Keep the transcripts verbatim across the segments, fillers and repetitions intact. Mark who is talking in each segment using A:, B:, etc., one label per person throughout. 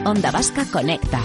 A: Onda Vasca Conecta.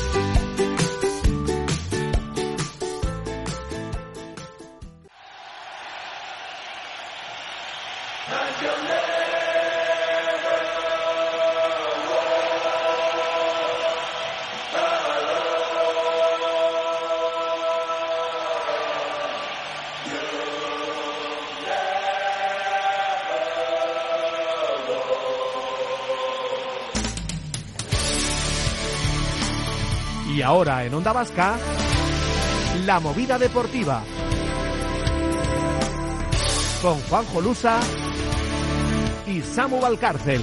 B: Y ahora en Onda Vasca, La Movida Deportiva, con Juanjo Lusa y Samu Valcárcel.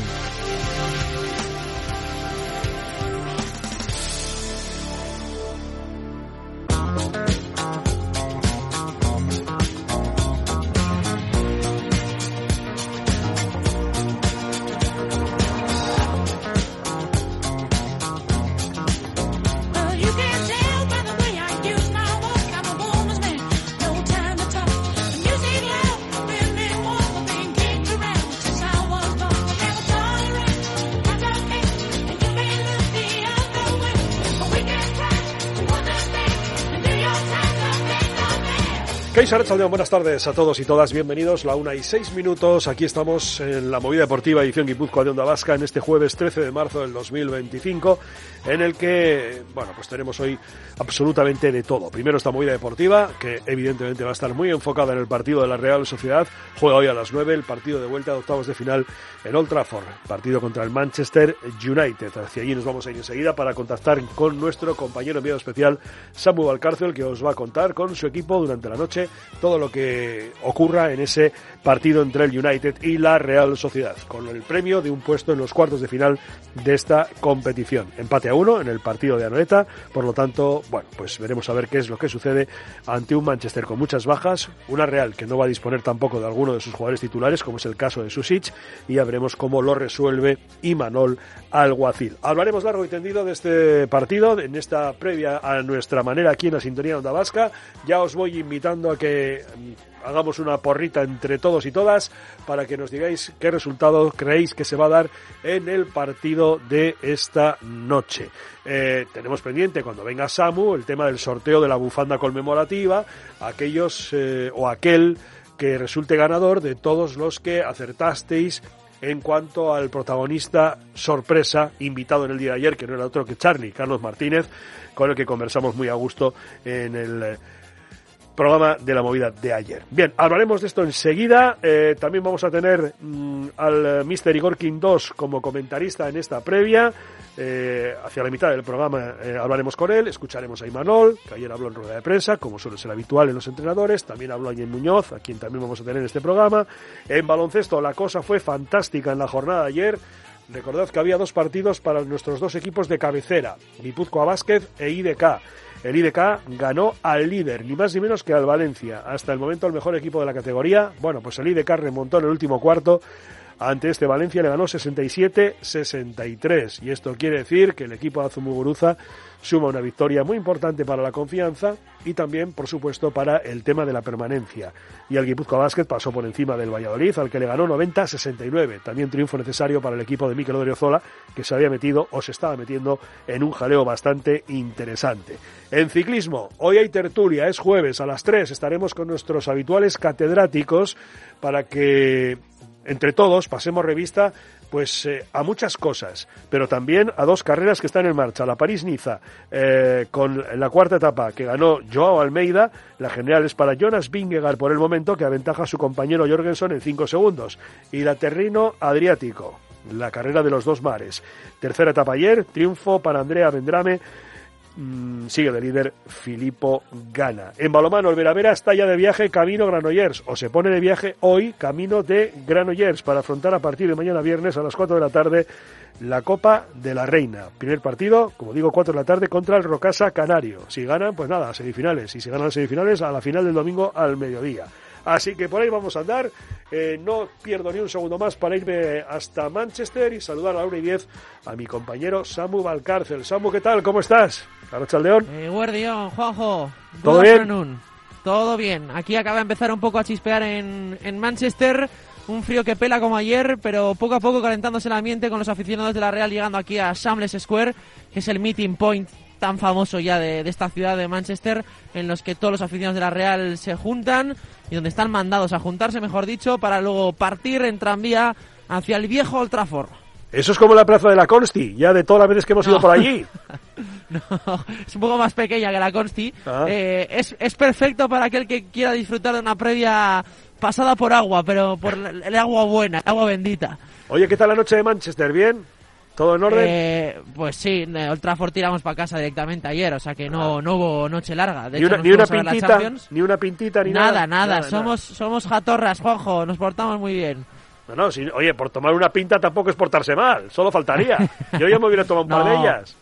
C: Buenas tardes a todos y todas, bienvenidos, la una y seis minutos, aquí estamos en la Movida Deportiva edición Guipúzcoa de Onda Vasca en este jueves trece de marzo del dos mil veinticinco, en el que, bueno, pues tenemos hoy absolutamente de todo. Primero esta Movida Deportiva, que evidentemente va a estar muy enfocada en el partido de la Real Sociedad, juega hoy a las nueve el partido de vuelta de octavos de final en Old Trafford, partido contra el Manchester United. Hacia allí nos vamos a ir enseguida para contactar con nuestro compañero enviado especial Samu Valcárcel, que os va a contar con su equipo durante la noche todo lo que ocurra en ese partido entre el United y la Real Sociedad, con el premio de un puesto en los cuartos de final de esta competición. Empate a uno en el partido de Anoeta, por lo tanto, bueno, pues veremos a ver qué es lo que sucede ante un Manchester con muchas bajas, una Real que no va a disponer tampoco de alguno de sus jugadores titulares, como es el caso de Susic, y ya veremos cómo lo resuelve Imanol Alguacil. Hablaremos largo y tendido de este partido, en esta previa a nuestra manera aquí en la sintonía de Onda Vasca. Ya os voy invitando a que hagamos una porrita entre todos y todas para que nos digáis qué resultado creéis que se va a dar en el partido de esta noche. Eh, tenemos pendiente cuando venga Samu el tema del sorteo de la bufanda conmemorativa, aquellos eh, o aquel que resulte ganador de todos los que acertasteis en cuanto al protagonista sorpresa invitado en el día de ayer, que no era otro que Charlie, Carlos Martínez, con el que conversamos muy a gusto en el programa de la movida de ayer. Bien, hablaremos de esto enseguida. Eh, también vamos a tener mmm, al mister Igor Quindós como comentarista en esta previa. Eh, hacia la mitad del programa eh, hablaremos con él, escucharemos a Imanol, que ayer habló en rueda de prensa, como suele ser habitual en los entrenadores. También habló Ayen Muñoz, a quien también vamos a tener en este programa. En baloncesto la cosa fue fantástica en la jornada de ayer. Recordad que había dos partidos para nuestros dos equipos de cabecera, Guipúzcoa Basket e I D K. El I D K ganó al líder, ni más ni menos que al Valencia. Hasta el momento el mejor equipo de la categoría. Bueno, pues el I D K remontó en el último cuarto. Ante este Valencia le ganó sesenta y siete a sesenta y tres. Y esto quiere decir que el equipo de Azumuguruza suma una victoria muy importante para la confianza y también, por supuesto, para el tema de la permanencia. Y el Guipúzcoa Basket pasó por encima del Valladolid, al que le ganó noventa a sesenta y nueve. También triunfo necesario para el equipo de Mikel Odriozola, que se había metido o se estaba metiendo en un jaleo bastante interesante. En ciclismo, hoy hay tertulia, es jueves, a las tres estaremos con nuestros habituales catedráticos para que entre todos pasemos revista pues eh, a muchas cosas, pero también a dos carreras que están en marcha. La París-Niza, eh, con la cuarta etapa que ganó Joao Almeida. La general es para Jonas Vingegaard por el momento, que aventaja a su compañero Jorgensen en cinco segundos. Y la Terrino Adriático, la carrera de los dos mares. Tercera etapa ayer, triunfo para Andrea Vendrame. Mm, sigue de líder Filippo Ganna. En balonmano, el Veravera está ya de viaje camino Granollers, o se pone de viaje hoy camino de Granollers para afrontar a partir de mañana viernes a las cuatro de la tarde la Copa de la Reina. Primer partido, como digo, cuatro de la tarde contra el Rocasa Canario. Si ganan, pues nada, a semifinales. Y si ganan las semifinales, a la final del domingo al mediodía. Así que por ahí vamos a andar. Eh, no pierdo ni un segundo más para irme hasta Manchester y saludar a la una y diez a mi compañero Samu Valcárcel. Samu, ¿qué tal? ¿Cómo estás? Arratsaldeon.
D: Eh, Guardión, Juanjo.
C: ¿Todo bien?
D: Todo bien. Aquí acaba de empezar un poco a chispear en, en Manchester. un frío que pela como ayer, pero poco a poco calentándose el ambiente con los aficionados de la Real llegando aquí a Shambles Square, que es el meeting point tan famoso ya de, de esta ciudad de Manchester, en los que todos los aficionados de la Real se juntan y donde están mandados a juntarse, mejor dicho, para luego partir en tranvía hacia el viejo Old Trafford.
C: Eso es como la plaza de la Consti, ya de todas las veces que hemos no. ido por allí.
D: No, es un poco más pequeña que la Consti.
C: Ah.
D: Eh, es, es perfecto para aquel que quiera disfrutar de una previa pasada por agua, pero por el agua buena, el agua bendita.
C: Oye, ¿qué tal la noche de Manchester? ¿Bien? ¿Todo en orden?
D: Eh, pues sí, Old Trafford tiramos para casa directamente ayer, o sea que no, ah. no hubo noche larga. De
C: ni,
D: hecho,
C: una, ni una pintita, ni una pintita, ni
D: nada.
C: Nada,
D: nada,
C: nada.
D: Somos,
C: nada.
D: somos jatorras, Juanjo, nos portamos muy bien.
C: No, no, si, oye, por tomar una pinta tampoco es portarse mal, solo faltaría. Yo ya me hubiera tomado un
D: no.
C: par de ellas.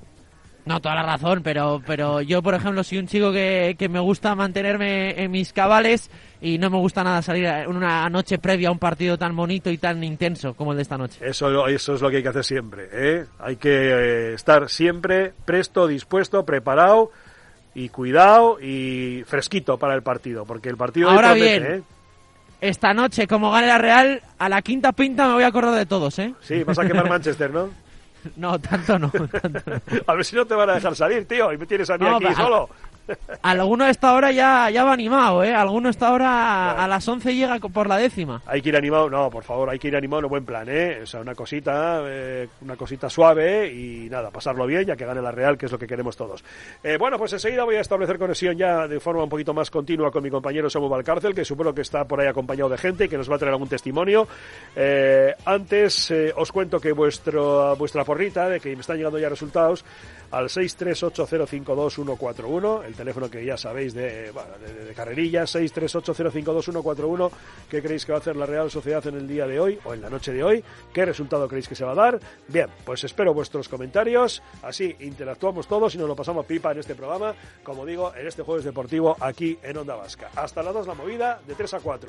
D: No, toda la razón, pero pero yo, por ejemplo, soy un chico que, que me gusta mantenerme en mis cabales y no me gusta nada salir una noche previa a un partido tan bonito y tan intenso como el de esta noche.
C: Eso, eso es lo que hay que hacer siempre, ¿eh? Hay que eh, estar siempre presto, dispuesto, preparado y cuidado y fresquito para el partido, porque el partido
D: ahora
C: promete,
D: bien,
C: ¿eh?
D: Esta noche, como gane la Real, a la quinta pinta me voy a acordar de todos, ¿eh?
C: Sí, vas a quemar Manchester, ¿no?
D: No, tanto no, tanto no.
C: A ver si no te van a dejar salir, tío, y me tienes a mí
D: no,
C: aquí
D: a,
C: solo.
D: Alguno a esta hora ya, ya va animado, ¿eh? Alguno a esta hora bueno. a las once llega por la décima.
C: Hay que ir animado, no, por favor, hay que ir animado en un buen plan, ¿eh? O sea, una cosita, eh, una cosita suave y nada, pasarlo bien, ya que gane la Real, que es lo que queremos todos. Eh, bueno, pues enseguida voy a establecer conexión ya de forma un poquito más continua con mi compañero Samu Valcárcel, que supongo que está por ahí acompañado de gente y que nos va a traer algún testimonio. Eh, antes, eh, os cuento que vuestro, vuestra porrita, de que me están llegando ya resultados, al seis tres ocho cero cinco dos uno cuatro uno, el teléfono que ya sabéis de, bueno, de, de carrerilla, seis tres ocho cero cinco dos uno cuatro uno. ¿Qué creéis que va a hacer la Real Sociedad en el día de hoy o en la noche de hoy? ¿Qué resultado creéis que se va a dar? Bien, pues espero vuestros comentarios, así interactuamos todos y nos lo pasamos pipa en este programa, como digo, en este jueves deportivo aquí en Onda Vasca. Hasta las dos la movida, de tres a cuatro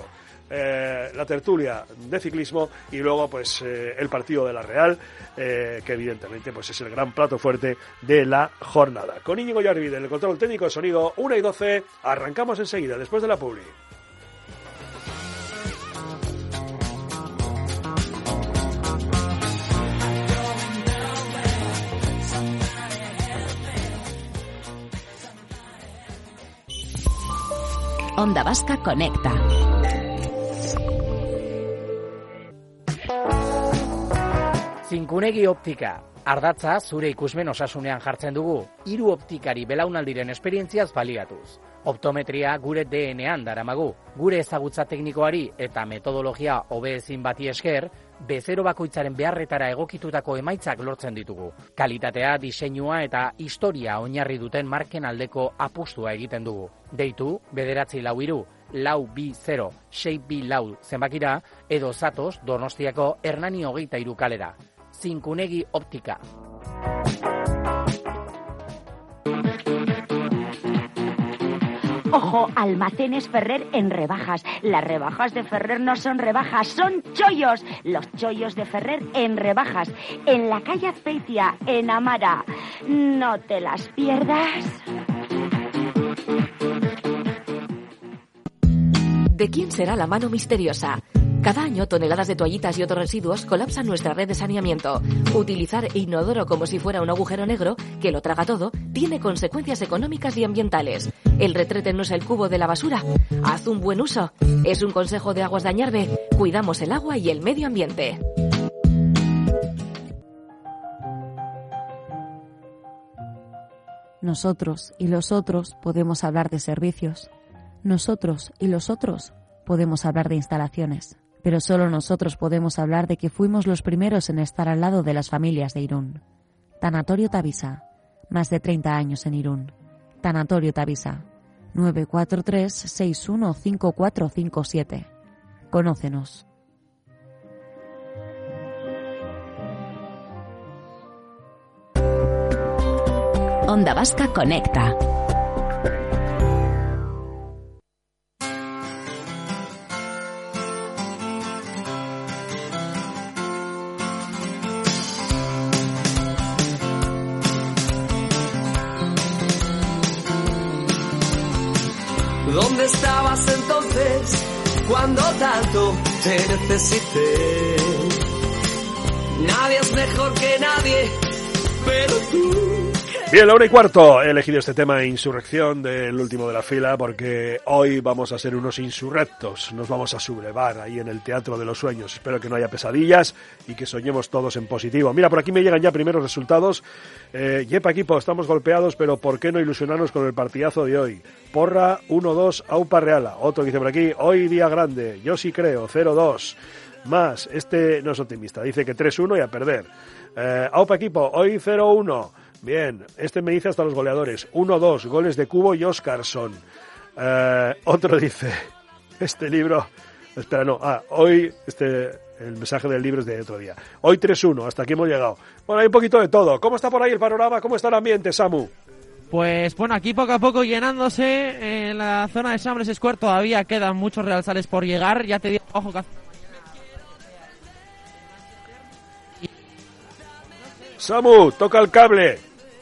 C: eh, la tertulia de ciclismo y luego pues eh, el partido de la Real, eh, que evidentemente pues es el gran plato fuerte de la jornada. Con Íñigo Yarvide en el control técnico de sonido, una y doce, arrancamos enseguida, después de la publi.
A: Onda Vasca conecta.
E: Zinkunegi optika. Ardatza zure ikusmen osasunean jartzen dugu, hiru optikari belaunaldiren esperientziaz baliatuz. Optometria gure D N A-an daramagu, gure ezagutza teknikoari eta metodologia hobeezin bati esker, bezero bakoitzaren beharretara egokitutako emaitzak lortzen ditugu. Kalitatea, diseinua eta historia oinarri duten marken aldeko apustua egiten dugu. Deitu, bederatzi lau hiru, lau bi zero, sei bi lau zenbakira, edo zatoz Donostiako Hernani hogeita hiru kalera. Zinkunegi Optika.
F: Ojo, Almacenes Ferrer en rebajas. Las rebajas de Ferrer no son rebajas, son chollos. Los chollos de Ferrer en rebajas. En la calle Azpeitia, en Amara. No te las pierdas.
A: ¿De quién será la mano misteriosa? Cada año, toneladas de toallitas y otros residuos colapsan nuestra red de saneamiento. Utilizar inodoro como si fuera un agujero negro, que lo traga todo, tiene consecuencias económicas y ambientales. ¿El retrete no es el cubo de la basura? Haz un buen uso. Es un consejo de Aguas de Añarbe. Cuidamos el agua y el medio ambiente.
G: Nosotros y los otros podemos hablar de servicios. Nosotros y los otros podemos hablar de instalaciones. Pero solo nosotros podemos hablar de que fuimos los primeros en estar al lado de las familias de Irún. Tanatorio Tavisa, más de treinta años en Irún. Tanatorio Tavisa, nueve cuatro tres, seis uno cinco cuatro cinco siete. Conócenos.
A: Onda Vasca conecta.
H: ¿Dónde estabas entonces cuando tanto te necesité. Nadie es mejor que nadie, pero tú.
C: Bien, la una y cuarto. He elegido este tema Insurrección del último de la fila porque hoy vamos a ser unos insurrectos. Nos vamos a sublevar ahí en el Teatro de los Sueños. Espero que no haya pesadillas y que soñemos todos en positivo. Mira, por aquí me llegan ya primeros resultados. Eh, yepa equipo, estamos golpeados, pero ¿por qué no ilusionarnos con el partidazo de hoy? Porra uno dos, Aupa Reala. Otro dice por aquí, hoy día grande. Yo sí creo, cero dos. Más, este no es optimista, dice que tres uno y a perder. Eh, Aupa equipo, hoy cero uno. Bien, este me dice hasta los goleadores. uno dos, goles de Cubo y Óscarson. Eh, otro dice, este libro... Espera, no, ah, hoy, este, el mensaje del libro es de otro día. Hoy tres uno, hasta aquí hemos llegado. Bueno, hay un poquito de todo. ¿Cómo está por ahí el panorama? ¿Cómo está el ambiente, Samu?
D: Pues bueno, aquí poco a poco llenándose en la zona de Sambles Square. Todavía quedan muchos realsales por llegar. Ya te digo, ojo que...
C: Samu, toca el cable.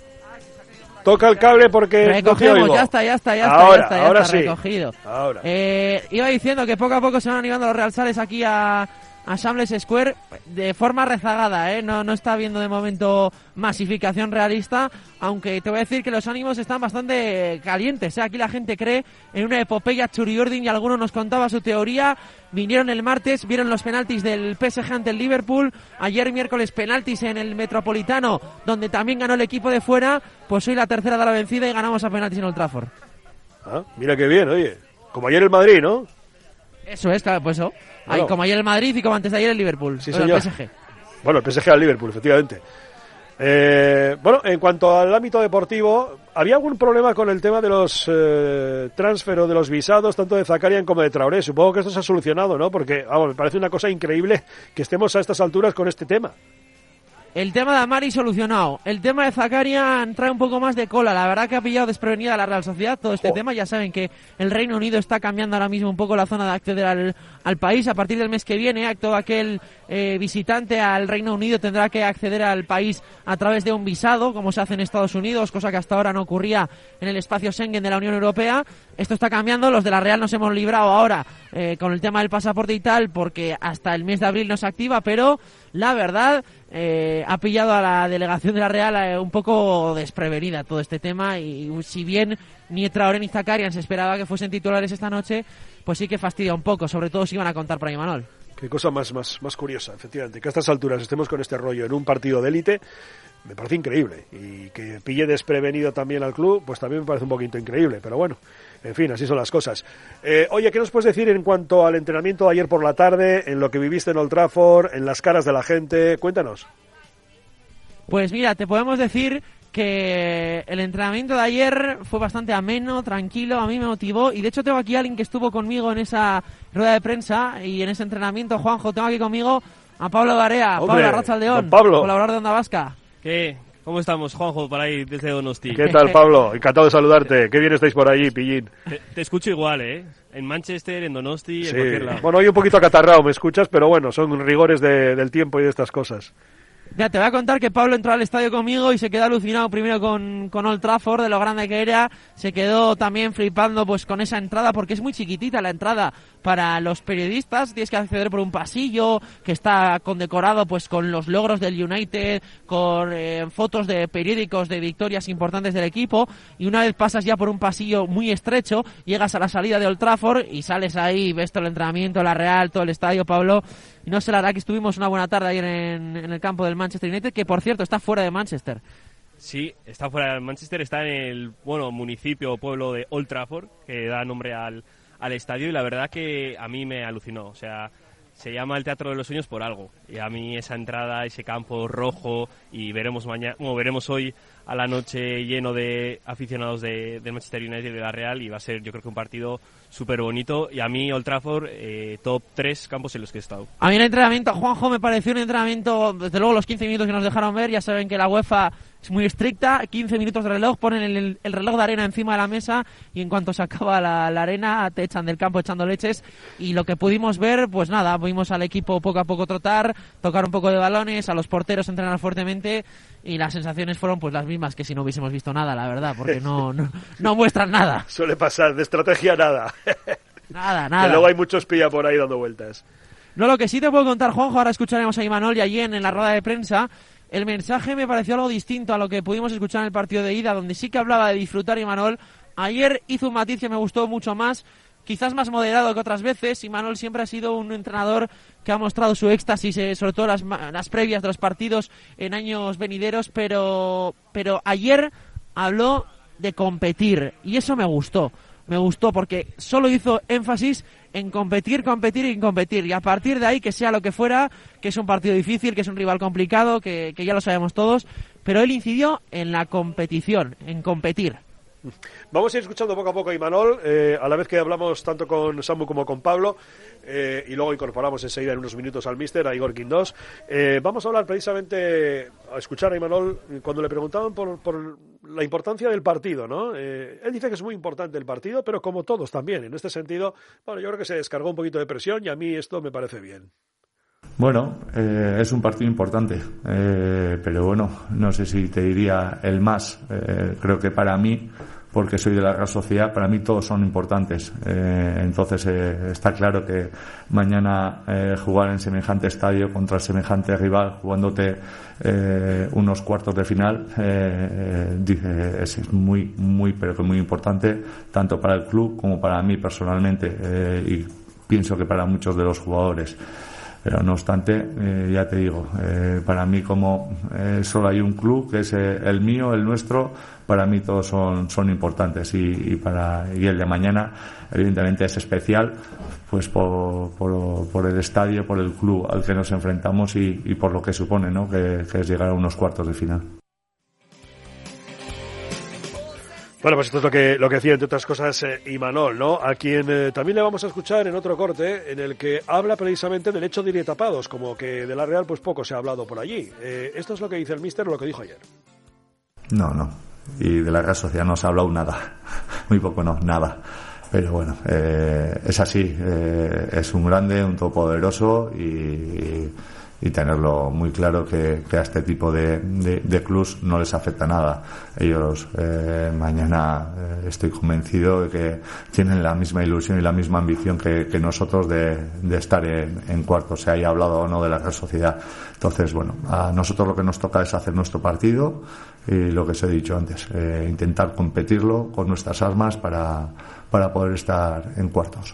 C: Toca el cable porque
D: recogemos,
C: no te
D: ya está, ya está, ya está,
C: ahora,
D: ya está, ya
C: ahora
D: está
C: sí.
D: recogido.
C: Ahora.
D: Eh, iba diciendo que poco a poco se van animando los realsales aquí a, a Sambles Square de forma rezagada, ¿eh? No, no está habiendo de momento masificación realista, aunque te voy a decir que los ánimos están bastante calientes, ¿eh? Aquí la gente cree en una epopeya Churiurdin y alguno nos contaba su teoría. Vinieron el martes, vieron los penaltis del P S G ante el Liverpool. Ayer miércoles penaltis en el Metropolitano, donde también ganó el equipo de fuera. Pues hoy la tercera de la vencida y ganamos a penaltis en Old Trafford.
C: Ah, mira qué bien, oye. Como ayer el Madrid, ¿no?
D: Eso es, claro, pues eso.
C: Bueno.
D: Hay, como ayer el Madrid y como antes de ayer el Liverpool.
C: Sí,
D: bueno,
C: señor.
D: el P S G.
C: Bueno, el P S G al Liverpool, efectivamente. Eh, bueno, en cuanto al ámbito deportivo, ¿había algún problema con el tema de los eh, transferos, de los visados, tanto de Zakarian como de Traoré? Supongo que esto se ha solucionado, ¿no? Porque, vamos, me parece una cosa increíble que estemos a estas alturas con este tema.
D: El tema de Amari solucionado. El tema de Zakarian trae un poco más de cola. La verdad que ha pillado desprevenida la Real Sociedad todo este oh. tema. Ya saben que el Reino Unido está cambiando ahora mismo un poco la zona de acceder al, al país. A partir del mes que viene, todo aquel eh, visitante al Reino Unido tendrá que acceder al país a través de un visado, como se hace en Estados Unidos, cosa que hasta ahora no ocurría en el espacio Schengen de la Unión Europea. Esto está cambiando. Los de la Real nos hemos librado ahora eh, con el tema del pasaporte y tal, porque hasta el mes de abril no se activa, pero la verdad... Eh, ha pillado a la delegación de la Real eh, un poco desprevenida todo este tema y si bien ni Traoré ni Zakarian se esperaba que fuesen titulares esta noche, pues sí que fastidia un poco, sobre todo si iban a contar para Imanol.
C: Qué cosa más, más, más curiosa, efectivamente, que a estas alturas estemos con este rollo en un partido de élite, me parece increíble, y que pille desprevenido también al club, pues también me parece un poquito increíble, pero bueno, en fin, así son las cosas. Eh, oye, ¿qué nos puedes decir en cuanto al entrenamiento de ayer por la tarde, en lo que viviste en Old Trafford, en las caras de la gente? Cuéntanos.
D: Pues mira, te podemos decir que el entrenamiento de ayer fue bastante ameno, tranquilo, a mí me motivó y de hecho tengo aquí a alguien que estuvo conmigo en esa rueda de prensa y en ese entrenamiento, Juanjo, tengo aquí conmigo a Pablo Garea,
C: Hombre,
D: Pablo Arratsaldeón,
C: Pablo.
D: colaborador de Onda Vasca.
I: ¿Qué? ¿Cómo estamos, Juanjo, por ahí desde Donosti?
C: ¿Qué tal, Pablo? Encantado de saludarte. Qué bien estáis por allí, pillín.
I: Te, te escucho igual, ¿eh? En Manchester, en Donosti,
C: sí.
I: En cualquier lado.
C: Bueno, hoy un poquito acatarrado, me escuchas, pero bueno, son rigores de, del tiempo y de estas cosas.
D: Ya, te voy a contar que Pablo entró al estadio conmigo y se quedó alucinado primero con, con Old Trafford, de lo grande que era. Se quedó también flipando pues con esa entrada, porque es muy chiquitita la entrada para los periodistas. Tienes que acceder por un pasillo que está condecorado pues con los logros del United, con eh, fotos de periódicos de victorias importantes del equipo. Y una vez pasas ya por un pasillo muy estrecho, llegas a la salida de Old Trafford y sales ahí, ves todo el entrenamiento, la Real, todo el estadio, Pablo. Y no sé, la verdad que estuvimos una buena tarde ayer en, en el campo del Manchester United, que por cierto está fuera de Manchester.
I: Sí, está fuera de Manchester, está en el bueno municipio o pueblo de Old Trafford, que da nombre al, al estadio, y la verdad que a mí me alucinó. O sea, se llama el Teatro de los Sueños por algo, y a mí esa entrada, ese campo rojo, y veremos mañana, bueno, veremos hoy a la noche lleno de aficionados de, de Manchester United y de la Real, y va a ser, yo creo que un partido súper bonito. Y a mí Old Trafford, eh, top tres campos en los que he estado.
D: A mí el entrenamiento, Juanjo, me pareció un entrenamiento, desde luego los quince minutos que nos dejaron ver, ya saben que la UEFA es muy estricta, quince minutos de reloj, ponen el, el reloj de arena encima de la mesa y en cuanto se acaba la, la arena te echan del campo echando leches. Y lo que pudimos ver, pues nada, vimos al equipo poco a poco trotar, tocar un poco de balones, a los porteros entrenar fuertemente, y las sensaciones fueron pues las mismas que si no hubiésemos visto nada, la verdad, porque no, no, no muestran nada.
C: Suele pasar, de estrategia nada.
D: Nada, nada.
C: Que luego hay muchos pilla por ahí dando vueltas.
D: No, lo que sí te puedo contar, Juanjo, ahora escucharemos a Imanol y a Jen en la rueda de prensa. El mensaje me pareció algo distinto a lo que pudimos escuchar en el partido de ida, donde sí que hablaba de disfrutar Imanol. Ayer hizo un matiz que me gustó mucho más, quizás más moderado que otras veces. Imanol siempre ha sido un entrenador que ha mostrado su éxtasis, eh, sobre todo las, las previas de los partidos en años venideros, pero, pero ayer habló de competir y eso me gustó. Me gustó porque solo hizo énfasis en competir, competir y competir. Y a partir de ahí, que sea lo que fuera, que es un partido difícil, que es un rival complicado, que, que ya lo sabemos todos, pero él incidió en la competición, en competir.
C: Vamos a ir escuchando poco a poco a Imanol, eh, a la vez que hablamos tanto con Samu como con Pablo, eh, y luego incorporamos enseguida en unos minutos al míster, a Igor Quindós. Eh, vamos a hablar precisamente, a escuchar a Imanol, cuando le preguntaban por, por la importancia del partido, ¿no? Eh, él dice que es muy importante el partido, pero como todos también, en este sentido, bueno, yo creo que se descargó un poquito de presión y a mí esto me parece bien.
J: Bueno, eh, es un partido importante, eh, pero bueno, no sé si te diría el más. Eh, creo que para mí, porque soy de la Real Sociedad, para mí todos son importantes. Eh, entonces eh, está claro que mañana eh, jugar en semejante estadio contra semejante rival, jugándote eh, unos cuartos de final, eh, eh, es muy, muy, pero que muy importante, tanto para el club como para mí personalmente, eh, y pienso que para muchos de los jugadores. Pero no obstante, eh, ya te digo, eh, para mí como eh, solo hay un club, que es eh, el mío, el nuestro, para mí todos son, son importantes y, y para y el de mañana evidentemente es especial, pues por, por, por el estadio, por el club al que nos enfrentamos y, y por lo que supone, ¿no? que, que es llegar a unos cuartos de final.
C: Bueno, pues esto es lo que lo que decía, entre otras cosas, eh, Imanol, ¿no? A quien eh, también le vamos a escuchar en otro corte, en el que habla precisamente del hecho de ir tapados, como que de la Real pues poco se ha hablado por allí. Eh, esto es lo que dice el míster, lo que dijo ayer.
J: No, no. Y de la Real Sociedad no se ha hablado nada. Muy poco, no, nada. Pero bueno, eh, es así. Eh, es un grande, un todopoderoso y... y y tenerlo muy claro que, que a este tipo de, de, de clubs no les afecta nada. Ellos eh, mañana eh, estoy convencido de que tienen la misma ilusión y la misma ambición que, que nosotros de, de estar en, en cuartos, se haya hablado o no de la Real Sociedad. Entonces, bueno, a nosotros lo que nos toca es hacer nuestro partido y lo que os he dicho antes, eh, intentar competirlo con nuestras armas para, para poder estar en cuartos.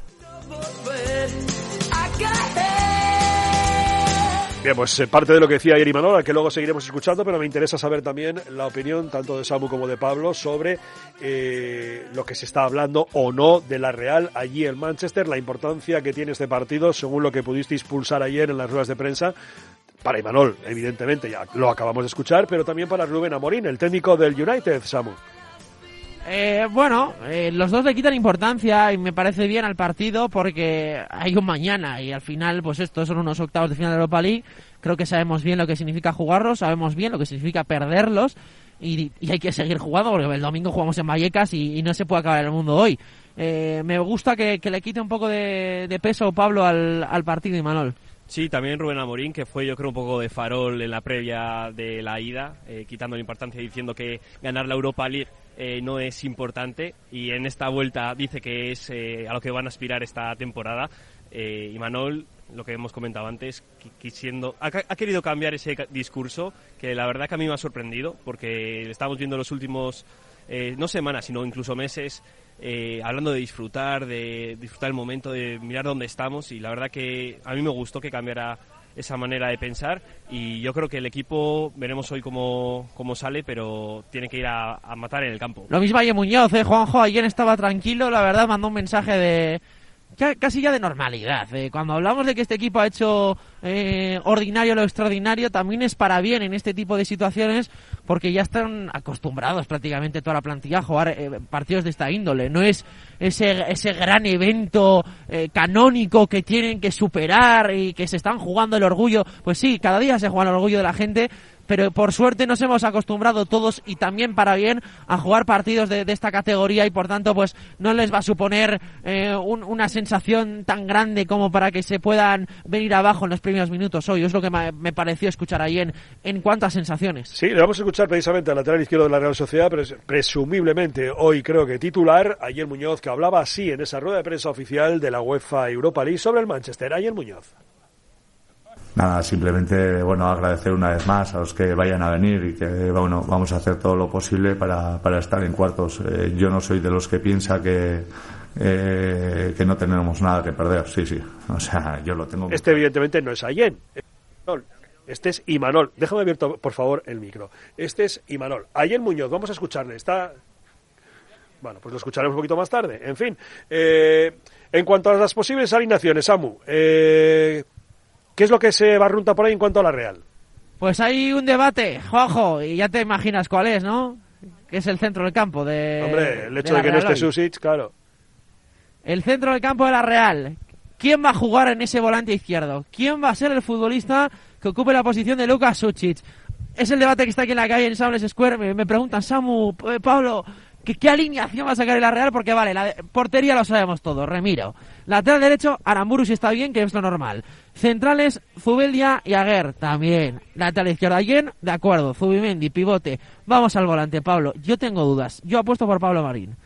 C: Bien, pues eh, parte de lo que decía ayer Imanol, al que luego seguiremos escuchando, pero me interesa saber también la opinión tanto de Samu como de Pablo sobre eh, lo que se está hablando o no de la Real allí en Manchester, la importancia que tiene este partido, según lo que pudisteis pulsar ayer en las ruedas de prensa. Para Imanol, evidentemente, ya lo acabamos de escuchar, pero también para Rubén Amorín, el técnico del United, Samu.
D: Eh, bueno, eh, los dos le quitan importancia y me parece bien al partido porque hay un mañana y al final pues estos son unos octavos de final de Europa League. Creo que sabemos bien lo que significa jugarlos, sabemos bien lo que significa perderlos y, y hay que seguir jugando porque el domingo jugamos en Vallecas y, y no se puede acabar el mundo hoy. Eh, me gusta que, que le quite un poco de, de peso Pablo al, al partido, Imanol.
I: Sí, también Rubén Amorín, que fue yo creo un poco de farol en la previa de la ida, eh, quitando la importancia diciendo que ganar la Europa League eh, no es importante y en esta vuelta dice que es eh, a lo que van a aspirar esta temporada. Eh, Imanol, lo que hemos comentado antes, quisiendo, ha, ha querido cambiar ese discurso que la verdad que a mí me ha sorprendido porque estamos viendo los últimos, eh, no semanas, sino incluso meses, Eh, hablando de disfrutar, de disfrutar el momento, de mirar dónde estamos y la verdad que a mí me gustó que cambiara esa manera de pensar y yo creo que el equipo, veremos hoy cómo, cómo sale, pero tiene que ir a, a matar en el campo.
D: Lo mismo ayer Muñoz, ¿eh? Juanjo ayer estaba tranquilo, la verdad mandó un mensaje de casi ya de normalidad. Eh, cuando hablamos de que este equipo ha hecho eh, ordinario lo extraordinario, también es para bien en este tipo de situaciones, porque ya están acostumbrados prácticamente toda la plantilla a jugar eh, partidos de esta índole. No es ese ese gran evento eh, canónico que tienen que superar y que se están jugando el orgullo. Pues sí, cada día se juega el orgullo de la gente, pero por suerte nos hemos acostumbrado todos, y también para bien, a jugar partidos de, de esta categoría, y por tanto pues no les va a suponer eh, un, una sensación tan grande como para que se puedan venir abajo en los primeros minutos hoy. Es lo que me, me pareció escuchar ahí en, en cuanto a sensaciones.
C: Sí, le vamos a escuchar precisamente al lateral izquierdo de la Real Sociedad, pero presumiblemente hoy creo que titular, Ayer Muñoz, que hablaba así en esa rueda de prensa oficial de la UEFA Europa League sobre el Manchester. Ayer Muñoz.
J: Nada, simplemente, bueno, agradecer una vez más a los que vayan a venir y que, bueno, vamos a hacer todo lo posible para, para estar en cuartos. Eh, yo no soy de los que piensa que, eh, que no tenemos nada que perder. Sí, sí. O sea, yo lo tengo.
C: Este evidentemente no es Ayen. Este es Imanol. Déjame abierto, por favor, el micro. Este es Imanol. Ayer Muñoz, vamos a escucharle. Está... Bueno, pues lo escucharemos un poquito más tarde. En fin, eh, en cuanto a las posibles alineaciones, Samu, eh... ¿qué es lo que se barrunta por ahí en cuanto a la Real?
D: Pues hay un debate, Juanjo, y ya te imaginas cuál es, ¿no? Que es el centro del campo de...
C: Hombre, el hecho de, de que no esté Susic, claro.
D: El centro del campo de la Real. ¿Quién va a jugar en ese volante izquierdo? ¿Quién va a ser el futbolista que ocupe la posición de Luka Susic? Es el debate que está aquí en la calle, en Sambles Square. Me, me preguntan, Samu, eh, Pablo... ¿Qué, ¿Qué alineación va a sacar el la Real? Porque vale, la de, portería lo sabemos todo, Remiro. Lateral derecho, Aramburu si está bien, que es lo normal. Centrales, Zubeldia y Aguer, también. Lateral izquierdo, Ayen, de acuerdo. Zubimendi, pivote. Vamos al volante, Pablo. Yo tengo dudas. Yo apuesto por Pablo Marín.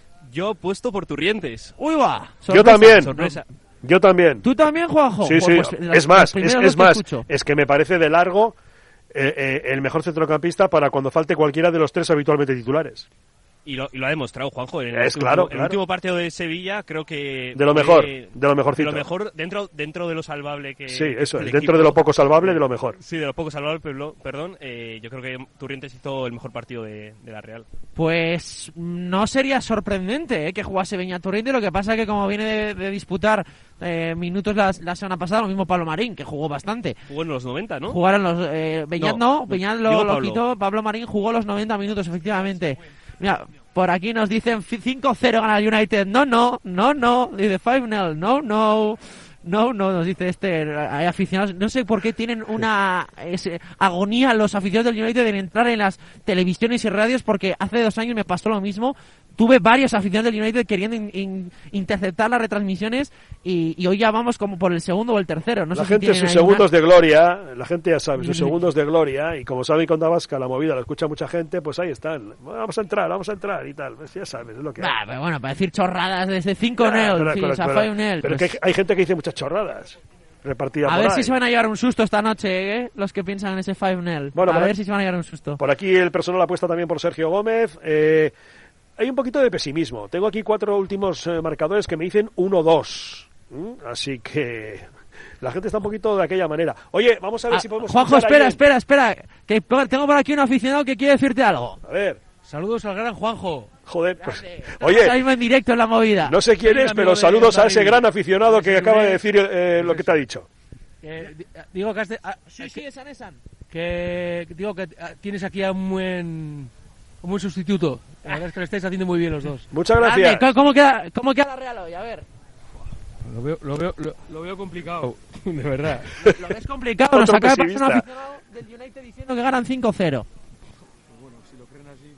I: Yo apuesto por Turrientes.
D: ¡Uy, va!
C: Sorpresa, yo también. Sorpresa. Yo también.
D: ¿Tú también, Juanjo?
C: Sí, sí. Pues, pues, es las, más, es, es más. Es que me parece de largo eh, eh, el mejor centrocampista para cuando falte cualquiera de los tres habitualmente titulares.
I: Y lo, y lo ha demostrado Juanjo en el,
C: es,
I: último,
C: claro,
I: el
C: claro.
I: último partido de Sevilla. Creo que
C: de lo mejor eh, de lo mejorcito.
I: De lo mejor dentro dentro de lo salvable que
C: sí, eso es, dentro equipo, de lo poco salvable, de lo mejor.
I: Sí, de lo poco salvable, pero, perdón, eh, yo creo que Turrientes hizo el mejor partido de, de la Real.
D: Pues no sería sorprendente eh, que jugase Beñat Turrientes. Lo que pasa es que como viene de, de disputar eh, minutos la, la semana pasada, lo mismo Pablo Marín, que jugó bastante.
I: Jugó en los noventa, ¿no?
D: Jugaron los eh, Beñat no, no Beñat lo, lo quitó. Pablo Marín jugó los noventa minutos, efectivamente. Mira, por aquí nos dicen cinco cero gana el United. No, no, no, no. Dice cinco cero. No, no. No, no, nos dice este. Hay aficionados. No sé por qué tienen una es, agonía los aficionados del United en entrar en las televisiones y radios, porque hace dos años me pasó lo mismo. Tuve varios aficionados del United queriendo in, in, interceptar las retransmisiones y, y hoy ya vamos como por el segundo o el tercero. No
C: la
D: sé
C: gente
D: si
C: sus segundos una... de gloria, la gente ya sabe, sus segundos de gloria, y como sabe que Onda Vasca la movida la escucha mucha gente, pues ahí están. Vamos a entrar, vamos a entrar y tal. Pues ya sabes, es lo que
D: bah, hay. Pero bueno, para decir chorradas desde cinco nil, sí, o sea,
C: pero,
D: pero,
C: pero pues... que hay gente que dice muchas chorradas. Repartida
D: a
C: por
D: ver
C: ahí.
D: Si se van a llevar un susto esta noche, ¿eh? Los que piensan en ese cinco nil. Bueno, a ver aquí, si se van a llevar un susto.
C: Por aquí el personal apuesta también por Sergio Gómez. Eh... Hay un poquito de pesimismo. Tengo aquí cuatro últimos eh, marcadores que me dicen uno dos. ¿Mm? Así que la gente está un poquito de aquella manera. Oye, vamos a ver ah, si podemos...
D: Juanjo, espera, espera, espera. Que tengo por aquí un aficionado que quiere decirte algo.
C: A ver.
K: Saludos al gran Juanjo.
C: Joder, pues... Oye,
D: ahora mismo en directo en la movida.
C: No sé quién es, pero saludos a ese gran aficionado que acaba de decir eh, lo que te ha dicho.
K: Que, digo que... Has ah,
D: sí, sí, es Anesan.
K: Que digo que tienes aquí a un buen... un buen sustituto. La verdad es que lo estáis haciendo muy bien los dos.
C: Muchas gracias.
D: Ande, ¿cómo, queda, ¿Cómo queda la Real hoy? A ver.
K: Lo veo, lo veo, lo, lo veo complicado, de verdad.
D: Lo ves complicado. Nos acaba de pasar un aficionado del United diciendo que ganan cinco cero.
K: Bueno, si lo creen así,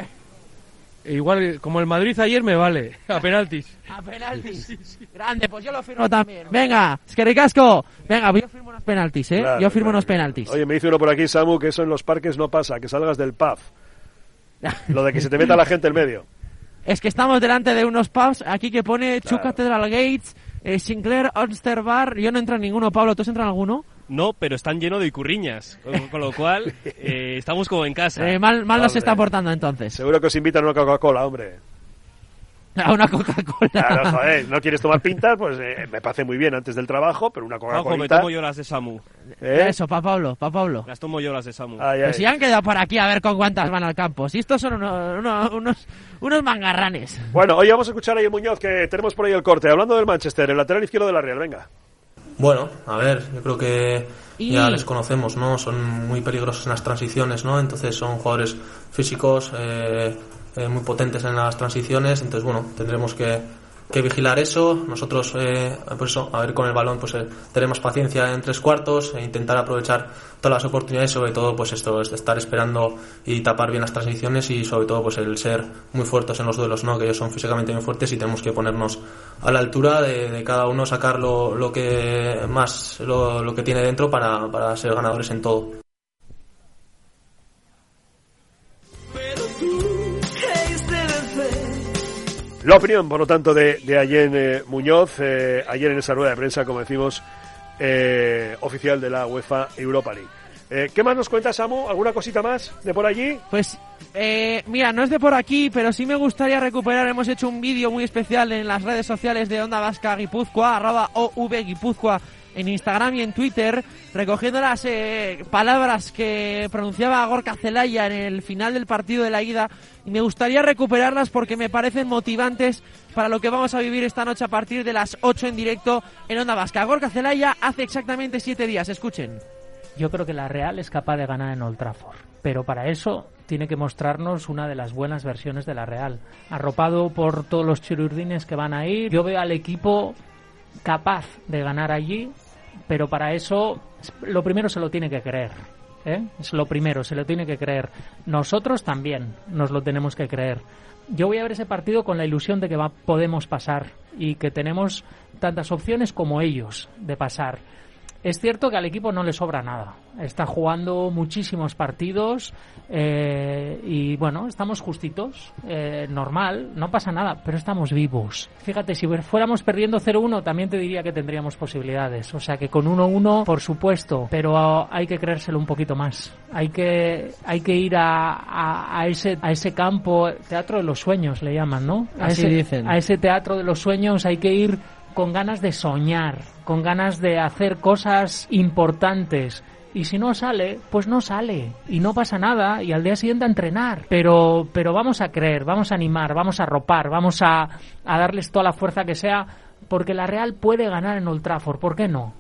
K: pero... Igual, como el Madrid ayer me vale. A penaltis.
D: A penaltis. Sí, sí. Grande, pues yo lo firmo también. Venga, es que ricasco. Venga, yo firmo unos penaltis, ¿eh? Claro, yo firmo claro. unos penaltis.
C: Oye, me dice uno por aquí, Samu, que eso en los parques no pasa, que salgas del pub. Lo de que se te meta la gente en medio.
D: Es que estamos delante de unos pubs aquí que pone claro. Two Cathedral Gates, eh, Sinclair, Ulster Bar. Yo no entro en ninguno. Pablo, ¿tú has entrado en alguno?
I: No, pero están llenos de icurriñas, con, con lo cual eh, estamos como en casa.
D: Eh, mal mal nos está portando entonces.
C: Seguro que os invitan a una Coca-Cola, hombre.
D: A una Coca-Cola.
C: Claro, joder, no quieres tomar pintas, pues eh, me parece muy bien antes del trabajo, pero una Coca-Cola.
I: Ojo, me tomo yo las de Samu.
C: ¿Eh?
D: Eso, pa' Pablo, pa' Pablo.
I: Las tomo yo las de Samu.
C: Ay, ay.
D: Pues si han quedado por aquí a ver con cuántas van al campo. Si estos son unos, unos, unos, unos mangarranes.
C: Bueno, hoy vamos a escuchar a Ayer Muñoz, que tenemos por ahí el corte. Hablando del Manchester, el lateral izquierdo de la Real, venga.
L: Bueno, a ver, yo creo que
D: y...
L: ya les conocemos, ¿no? Son muy peligrosos en las transiciones, ¿no? Entonces son jugadores físicos, eh, eh, muy potentes en las transiciones. Entonces, bueno, tendremos que que vigilar eso. Nosotros, eh, pues eso, a ver con el balón, pues eh, tener más paciencia en tres cuartos e intentar aprovechar todas las oportunidades, sobre todo pues esto, es de estar esperando y tapar bien las transiciones y sobre todo pues el ser muy fuertes en los duelos, ¿no? Que ellos son físicamente muy fuertes y tenemos que ponernos a la altura de, de cada uno, sacar lo, lo que más, lo, lo que tiene dentro para, para ser ganadores en todo.
C: La opinión, por lo tanto, de, de Allen eh, Muñoz, eh, ayer en esa rueda de prensa, como decimos, eh, oficial de la UEFA Europa League. Eh, ¿Qué más nos cuenta, Samu? ¿Alguna cosita más de por allí?
D: Pues, eh, mira, no es de por aquí, pero sí me gustaría recuperar, hemos hecho un vídeo muy especial en las redes sociales de Onda Vasca Guipúzcoa, arroba O V Guipúzcoa, en Instagram y en Twitter, recogiendo las eh, palabras que pronunciaba Gorka Zelaya en el final del partido de la ida, y me gustaría recuperarlas porque me parecen motivantes para lo que vamos a vivir esta noche a partir de las ocho en directo en Onda Vasca. Gorka Zelaya hace exactamente siete días, escuchen.
M: Yo creo que la Real es capaz de ganar en Old Trafford, pero para eso tiene que mostrarnos una de las buenas versiones de la Real. Arropado por todos los chirurdines que van a ir, yo veo al equipo capaz de ganar allí, pero para eso lo primero se lo tiene que creer, ¿eh? Es lo primero, se lo tiene que creer. Nosotros también nos lo tenemos que creer. Yo voy a ver ese partido con la ilusión de que va, podemos pasar y que tenemos tantas opciones como ellos de pasar. Es cierto que al equipo no le sobra nada. Está jugando muchísimos partidos eh, y bueno, estamos justitos, eh, normal, no pasa nada, pero estamos vivos. Fíjate, si fuéramos perdiendo cero uno también te diría que tendríamos posibilidades. O sea que con uno uno, por supuesto, pero hay que creérselo un poquito más. Hay que hay que ir a, a, a ese a ese campo, teatro de los sueños le llaman, ¿no? A
D: Así
M: ese,
D: dicen.
M: A ese teatro de los sueños hay que ir con ganas de soñar, con ganas de hacer cosas importantes. Y si no sale, pues no sale. Y no pasa nada. Y al día siguiente a entrenar. Pero, pero vamos a creer, vamos a animar, vamos a arropar, vamos a, a darles toda la fuerza que sea. Porque la Real puede ganar en Old Trafford. ¿Por qué no?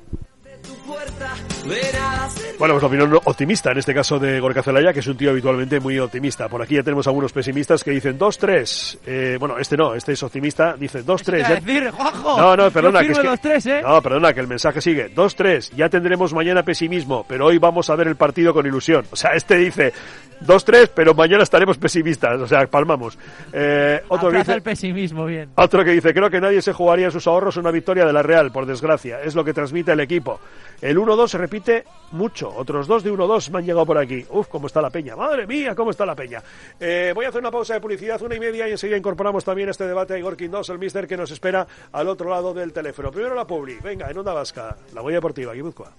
C: Bueno, pues la opinión optimista en este caso de Gorka Zelaya, que es un tío habitualmente muy optimista. Por aquí ya tenemos algunos pesimistas que dicen dos tres. Eh, bueno, este no, este es optimista, dice dos tres.
D: ¿Qué decir, Juanjo?
C: No, no, perdona. Que es que,
D: dos tres, ¿eh?
C: No, perdona, que el mensaje sigue. dos tres, ya tendremos mañana pesimismo, pero hoy vamos a ver el partido con ilusión. O sea, este dice dos tres, pero mañana estaremos pesimistas. O sea, palmamos. Eh, otro que dice,
D: el pesimismo, bien.
C: Otro que dice, creo que nadie se jugaría en sus ahorros una victoria de la Real, por desgracia. Es lo que transmite el equipo. El uno dos se repite mucho. Otros dos de uno dos me han llegado por aquí. Uf, cómo está la peña. Madre mía, cómo está la peña. Eh, voy a hacer una pausa de publicidad, una y media, y enseguida incorporamos también este debate a Igor Quindós, el míster que nos espera al otro lado del teléfono. Primero la publi. Venga, en Onda Vasca, la Movida Deportiva, Guipúzcoa.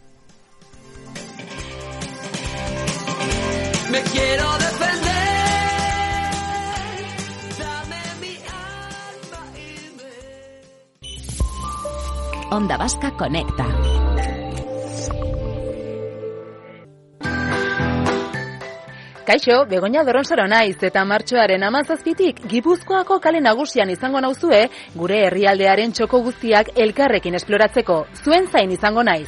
H: Me quiero defender. Dame mi alma y me...
A: Onda Vasca conecta.
N: Kaixo, Begoña Dorronsoro naiz eta martxoaren hamazazpitik Gipuzkoako kale nagusian izango nauzue gure herrialdearen txoko guztiak elkarrekin esploratzeko. Zuen zain izango naiz.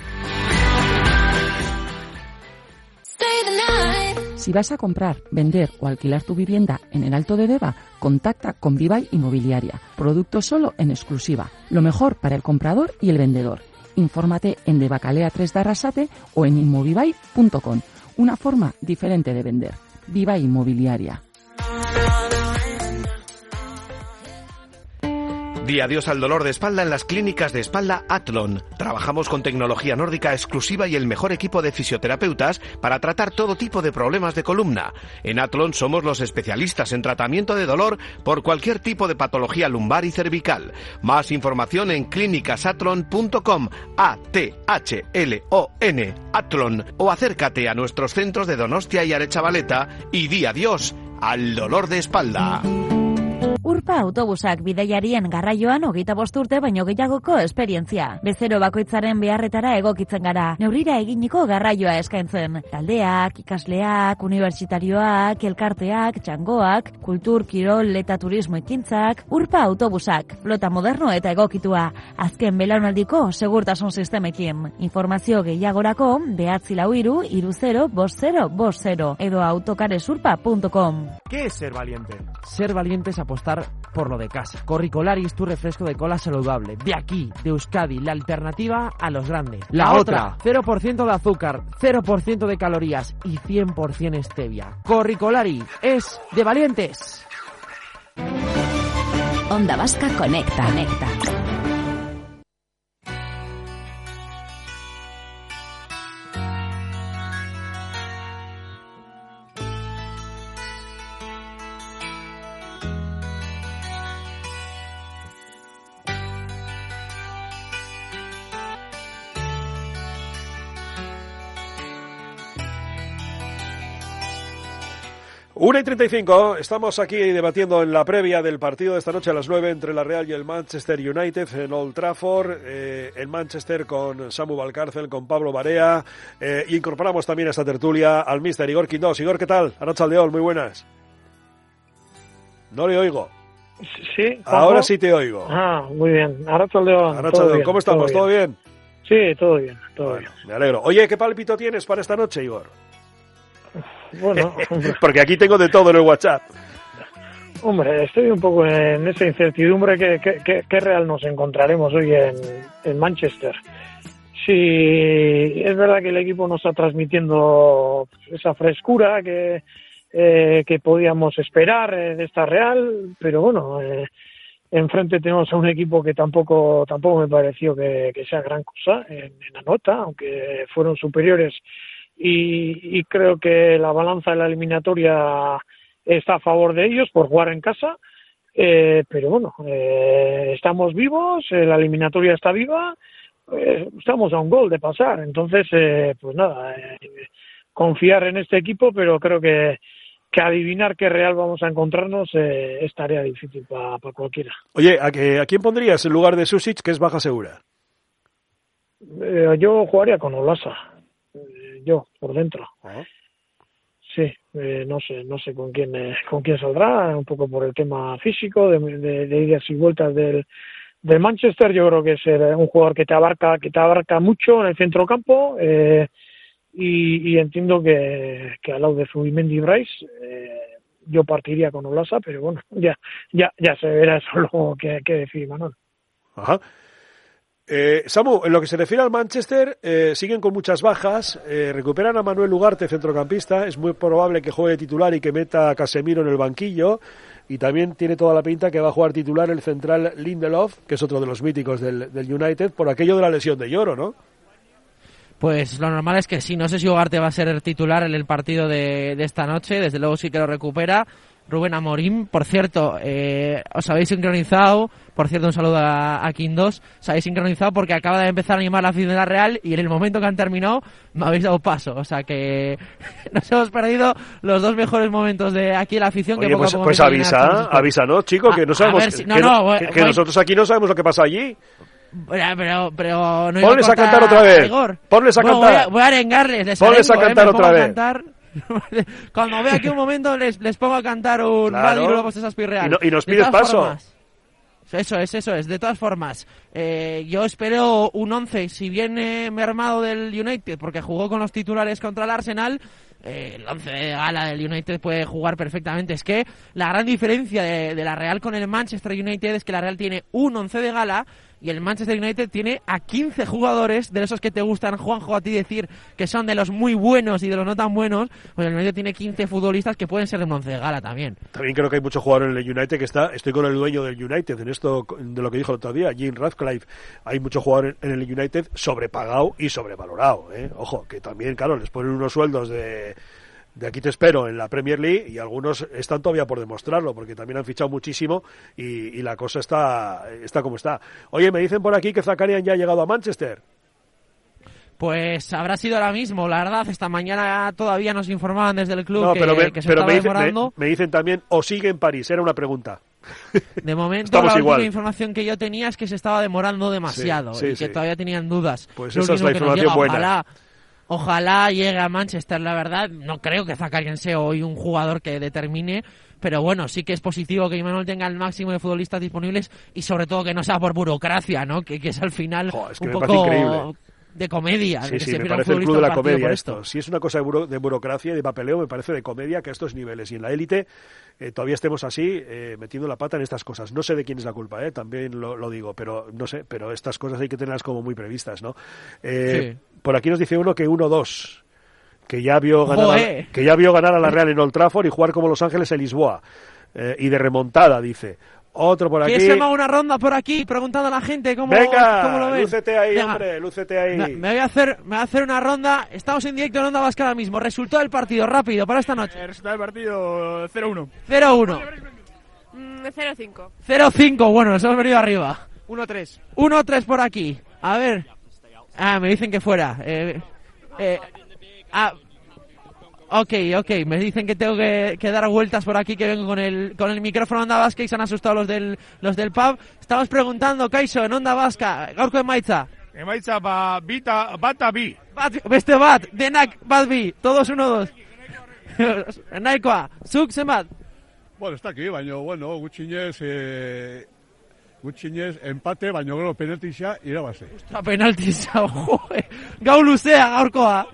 O: Si vas a comprar, vender o alquilar tu vivienda en el Alto de Deva, contacta con Vivai Inmobiliaria. Producto solo en exclusiva. Lo mejor para el comprador y el vendedor. Infórmate en Debakalea tres de Arrasate o en inmovivai punto com. Una forma diferente de vender. Vivai Inmobiliaria.
P: Di adiós al dolor de espalda en las clínicas de espalda Atlon. Trabajamos con tecnología nórdica exclusiva y el mejor equipo de fisioterapeutas para tratar todo tipo de problemas de columna. En Atlon somos los especialistas en tratamiento de dolor por cualquier tipo de patología lumbar y cervical. Más información en clínicasatlon punto com, A T H L O N, Atlon, o acércate a nuestros centros de Donostia y Aretxabaleta y di adiós al dolor de espalda.
G: Urpa autobusak bidaiarien garraioan hogeita bost urte baino gehiagoko esperientzia. Bezero bakoitzaren beharretara egokitzen gara. Neurrira eginiko garraioa eskaintzen. Taldeak, ikasleak, unibertsitarioak, elkarteak, txangoak, kultur, kirol eta turismo ekintzak. Urpa autobusak, flota moderno eta egokitua. Azken belaunaldiko segurtasun sistemekin. Informazio gehiagorako behatzi lau hiru hiru zero bost zero bost zero edo autocaresurpa punto com.
B: ¿Qué es ser valiente?
D: Ser valiente es apostar por lo de casa. Corricolaris, tu refresco de cola saludable. De aquí, de Euskadi, la alternativa a los grandes. La, la otra, cero por ciento de azúcar, cero por ciento de calorías y cien por ciento stevia. Corricolari es de valientes.
A: Onda Vasca conecta, conecta.
C: una y treinta y cinco, estamos aquí debatiendo en la previa del partido de esta noche a las nueve entre la Real y el Manchester United en Old Trafford, eh, en Manchester con Samu Valcárcel, con Pablo Barea, eh, y incorporamos también a esta tertulia al míster Igor Quindós. Igor, ¿qué tal? Arratsaldeon, muy buenas. No le oigo.
Q: Sí.
C: Ahora sí te oigo.
Q: Ah, muy bien. Arratsaldeon.
C: Arratsaldeon, ¿cómo estamos? ¿Todo bien?
Q: ¿Todo bien? Sí, todo bien, todo
C: bueno,
Q: bien.
C: Me alegro. Oye, ¿qué pálpito tienes para esta noche, Igor?
Q: Bueno,
C: porque aquí tengo de todo en el WhatsApp.
Q: Hombre, estoy un poco en esa incertidumbre que, que, que, que real nos encontraremos hoy en, en Manchester. Sí, es verdad que el equipo nos está transmitiendo esa frescura que, eh, que podíamos esperar eh, de esta Real, pero bueno, eh, enfrente tenemos a un equipo que tampoco tampoco me pareció que, que sea gran cosa en, en la nota, aunque fueron superiores. Y, y creo que la balanza de la eliminatoria está a favor de ellos por jugar en casa, eh, pero bueno, eh, estamos vivos, eh, la eliminatoria está viva, eh, estamos a un gol de pasar, entonces eh, pues nada, eh, confiar en este equipo, pero creo que, que adivinar qué Real vamos a encontrarnos eh, es tarea difícil para pa cualquiera.
C: Oye, ¿a, que, ¿a quién pondrías en lugar de Susic, que es baja segura?
Q: Eh, yo jugaría con Olasa. Yo por dentro.
C: ¿Ah?
Q: Sí, eh, no sé, no sé con quién eh, con quién saldrá, un poco por el tema físico de, de, de idas y vueltas del, del Manchester. Yo creo que es eh, un jugador que te abarca que te abarca mucho en el centrocampo eh, y, y entiendo que, que al lado de Zubimendi y Bryce eh, yo partiría con Olasa, pero bueno, ya ya ya se verá eso luego que, que decir Manuel.
C: Ajá. Eh, Samu, en lo que se refiere al Manchester, eh, siguen con muchas bajas, eh, recuperan a Manuel Ugarte, centrocampista, es muy probable que juegue titular y que meta a Casemiro en el banquillo, y también tiene toda la pinta que va a jugar titular el central Lindelof, que es otro de los míticos del, del United, por aquello de la lesión de Lloro, ¿no?
D: Pues lo normal es que sí, no sé si Ugarte va a ser el titular en el partido de, de esta noche, desde luego sí que lo recupera. Rubén Amorim, por cierto, eh, os habéis sincronizado, por cierto un saludo a, a Quindós, os habéis sincronizado porque acaba de empezar a animar la afición de la Real y en el momento que han terminado me habéis dado paso, o sea que nos hemos perdido los dos mejores momentos de aquí en la afición.
C: Oye,
D: que poco
C: pues,
D: a poco
C: pues avisa, avísanos, chico, que no sabemos,
D: si,
C: que,
D: no,
C: que,
D: no,
C: que,
D: voy,
C: que nosotros aquí no sabemos lo que pasa allí.
D: Pero, pero no
C: Ponles a, a cantar otra vez. Ponles a
D: bueno,
C: cantar.
D: Voy a, voy a arengarles. Les
C: Ponles
D: arengo,
C: a cantar
D: eh,
C: otra vez.
D: Cantar. Cuando vea aquí un momento les, les pongo a cantar un
C: claro.
D: Radio y luego esas pirreal.
C: Y, no, y nos pides paso.
D: Formas, eso es, eso es. De todas formas, eh, yo espero un once, si viene mermado del United, porque jugó con los titulares contra el Arsenal. Eh, el once de gala del United puede jugar perfectamente. Es que la gran diferencia de, de la Real con el Manchester United es que la Real tiene un once de gala y el Manchester United tiene a quince jugadores de esos que te gustan, Juanjo, a ti decir que son de los muy buenos y de los no tan buenos. Pues el United tiene quince futbolistas que pueden ser de un once de gala también.
C: También creo que hay muchos jugadores en el United que está, estoy con el dueño del United en esto de lo que dijo el otro día, Jim Ratcliffe. Hay muchos jugadores en el United sobrepagado y sobrevalorado, ¿eh? Ojo, que también, claro, les ponen unos sueldos de de aquí te espero en la Premier League y algunos están todavía por demostrarlo porque también han fichado muchísimo y, y la cosa está está como está. Oye, me dicen por aquí que Zakarian ya ha llegado a Manchester.
D: Pues habrá sido ahora mismo, la verdad. Esta mañana todavía nos informaban desde el club
C: no,
D: que,
C: pero me,
D: que se
C: pero
D: estaba
C: me dicen,
D: demorando.
C: Me, me dicen también, o sigue en París, era una pregunta.
D: De momento
C: Estamos
D: la
C: igual.
D: última información que yo tenía es que se estaba demorando demasiado
C: sí, sí,
D: y que
C: sí.
D: todavía tenían dudas.
C: Pues
D: lo
C: esa es la información
D: llega,
C: buena.
D: Ojalá, ojalá llegue a Manchester, la verdad. No creo que Zakarian sea hoy un jugador que determine, pero bueno, sí que es positivo que Imanol tenga el máximo de futbolistas disponibles y sobre todo que no sea por burocracia, ¿no? Que, que es al final
C: jo, es que
D: un
C: me
D: poco
C: increíble.
D: de comedia.
C: Sí,
D: que
C: sí,
D: se
C: me
D: pierda un
C: parece el
D: futbolista
C: club de la
D: un partido
C: comedia
D: por
C: esto. Si es una cosa de, buro, de burocracia y de papeleo, me parece de comedia que a estos niveles y en la élite eh, todavía estemos así, eh, metiendo la pata en estas cosas. No sé de quién es la culpa, eh, también lo, lo digo, pero no sé, pero estas cosas hay que tenerlas como muy previstas, ¿no? Eh, sí. Por aquí nos dice uno que uno dos, que ya vio ganar, a, que ya vio ganar a la Real en Old Trafford y jugar como Los Ángeles en Lisboa, eh, y de remontada, dice. Otro por aquí.
D: Que se llama una ronda por aquí, preguntando a la gente cómo,
C: Venga,
D: cómo lo ven.
C: lúcete ahí,
D: Venga,
C: hombre, lúcete ahí.
D: Me, me, voy a hacer, me voy a hacer una ronda. Estamos en directo en Onda Vasca ahora mismo. Resultado del partido, rápido, para esta noche.
R: El resultado del partido, cero uno.
D: cero uno.
S: cero cinco.
D: cero cinco, bueno, nos hemos venido arriba.
R: uno tres.
D: uno tres por aquí. A ver. Ah, me dicen que fuera. Eh, eh, ah, Ok, ok, me dicen que tengo que, que dar vueltas por aquí, que vengo con el con el micrófono Onda Vasca y se han asustado los del los del pub. Estamos preguntando, Kaixo, en Onda Vasca, gaurko emaitza.
R: Emaitza ba, bita, bata bi.
D: Bat, beste bat, denak bat bi, todos uno dos. Nahikoa, zuk zenbat?
T: Bueno, está aquí, baina, bueno, gutxinez, eh, gutxinez, empate, baina gero penaltixa irabaze.
D: Ostra, penaltixa, joe, gau luzea gaurkoa.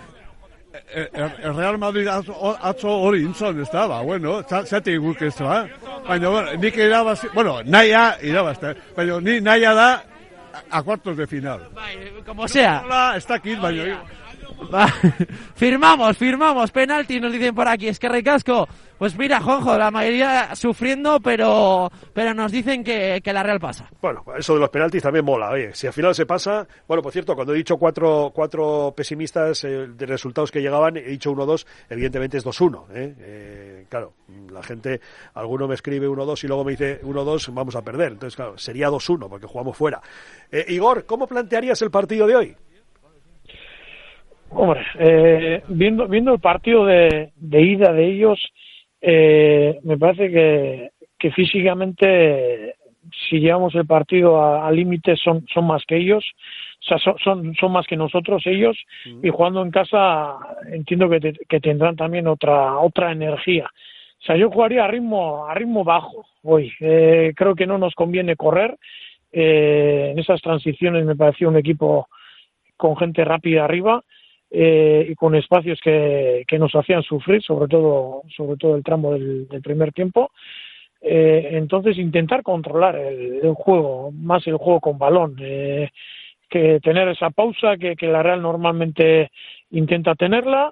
T: El Real Madrid atzo hori intzon, ez da, ba, bueno, zati guk ez da, baina, bueno, nik irabaz, bueno, naia irabazte, baina ni naia da a cuartos de final.
D: Bai, como sea.
T: Hola, está aquí, baina.
D: Va, firmamos, firmamos, penalti, nos dicen por aquí, es que ricasco. Pues mira, Juanjo, la mayoría sufriendo, pero pero nos dicen que, que la Real pasa.
C: Bueno, eso de los penaltis también mola, oye, si al final se pasa, bueno, por cierto, cuando he dicho cuatro, cuatro pesimistas eh, de resultados que llegaban, he dicho uno dos, evidentemente es dos uno, ¿eh? Eh, claro, la gente, alguno me escribe uno dos y luego me dice uno dos, vamos a perder, entonces claro, sería dos uno porque jugamos fuera. Eh, Igor, ¿cómo plantearías el partido de hoy?
Q: Hombre, eh, viendo viendo el partido de, de ida de ellos, eh, me parece que, que físicamente, si llevamos el partido al límite, son son más que ellos, o sea, son son, son más que nosotros ellos, uh-huh. Y jugando en casa entiendo que, te, que tendrán también otra otra energía. O sea, yo jugaría a ritmo a ritmo bajo hoy. Eh, creo que no nos conviene correr. Eh, en esas transiciones me pareció un equipo con gente rápida arriba. Eh, y con espacios que, que nos hacían sufrir, sobre todo sobre todo el tramo del, del primer tiempo. Eh, entonces intentar controlar el, el juego, más el juego con balón, eh, que tener esa pausa que, que la Real normalmente intenta tenerla,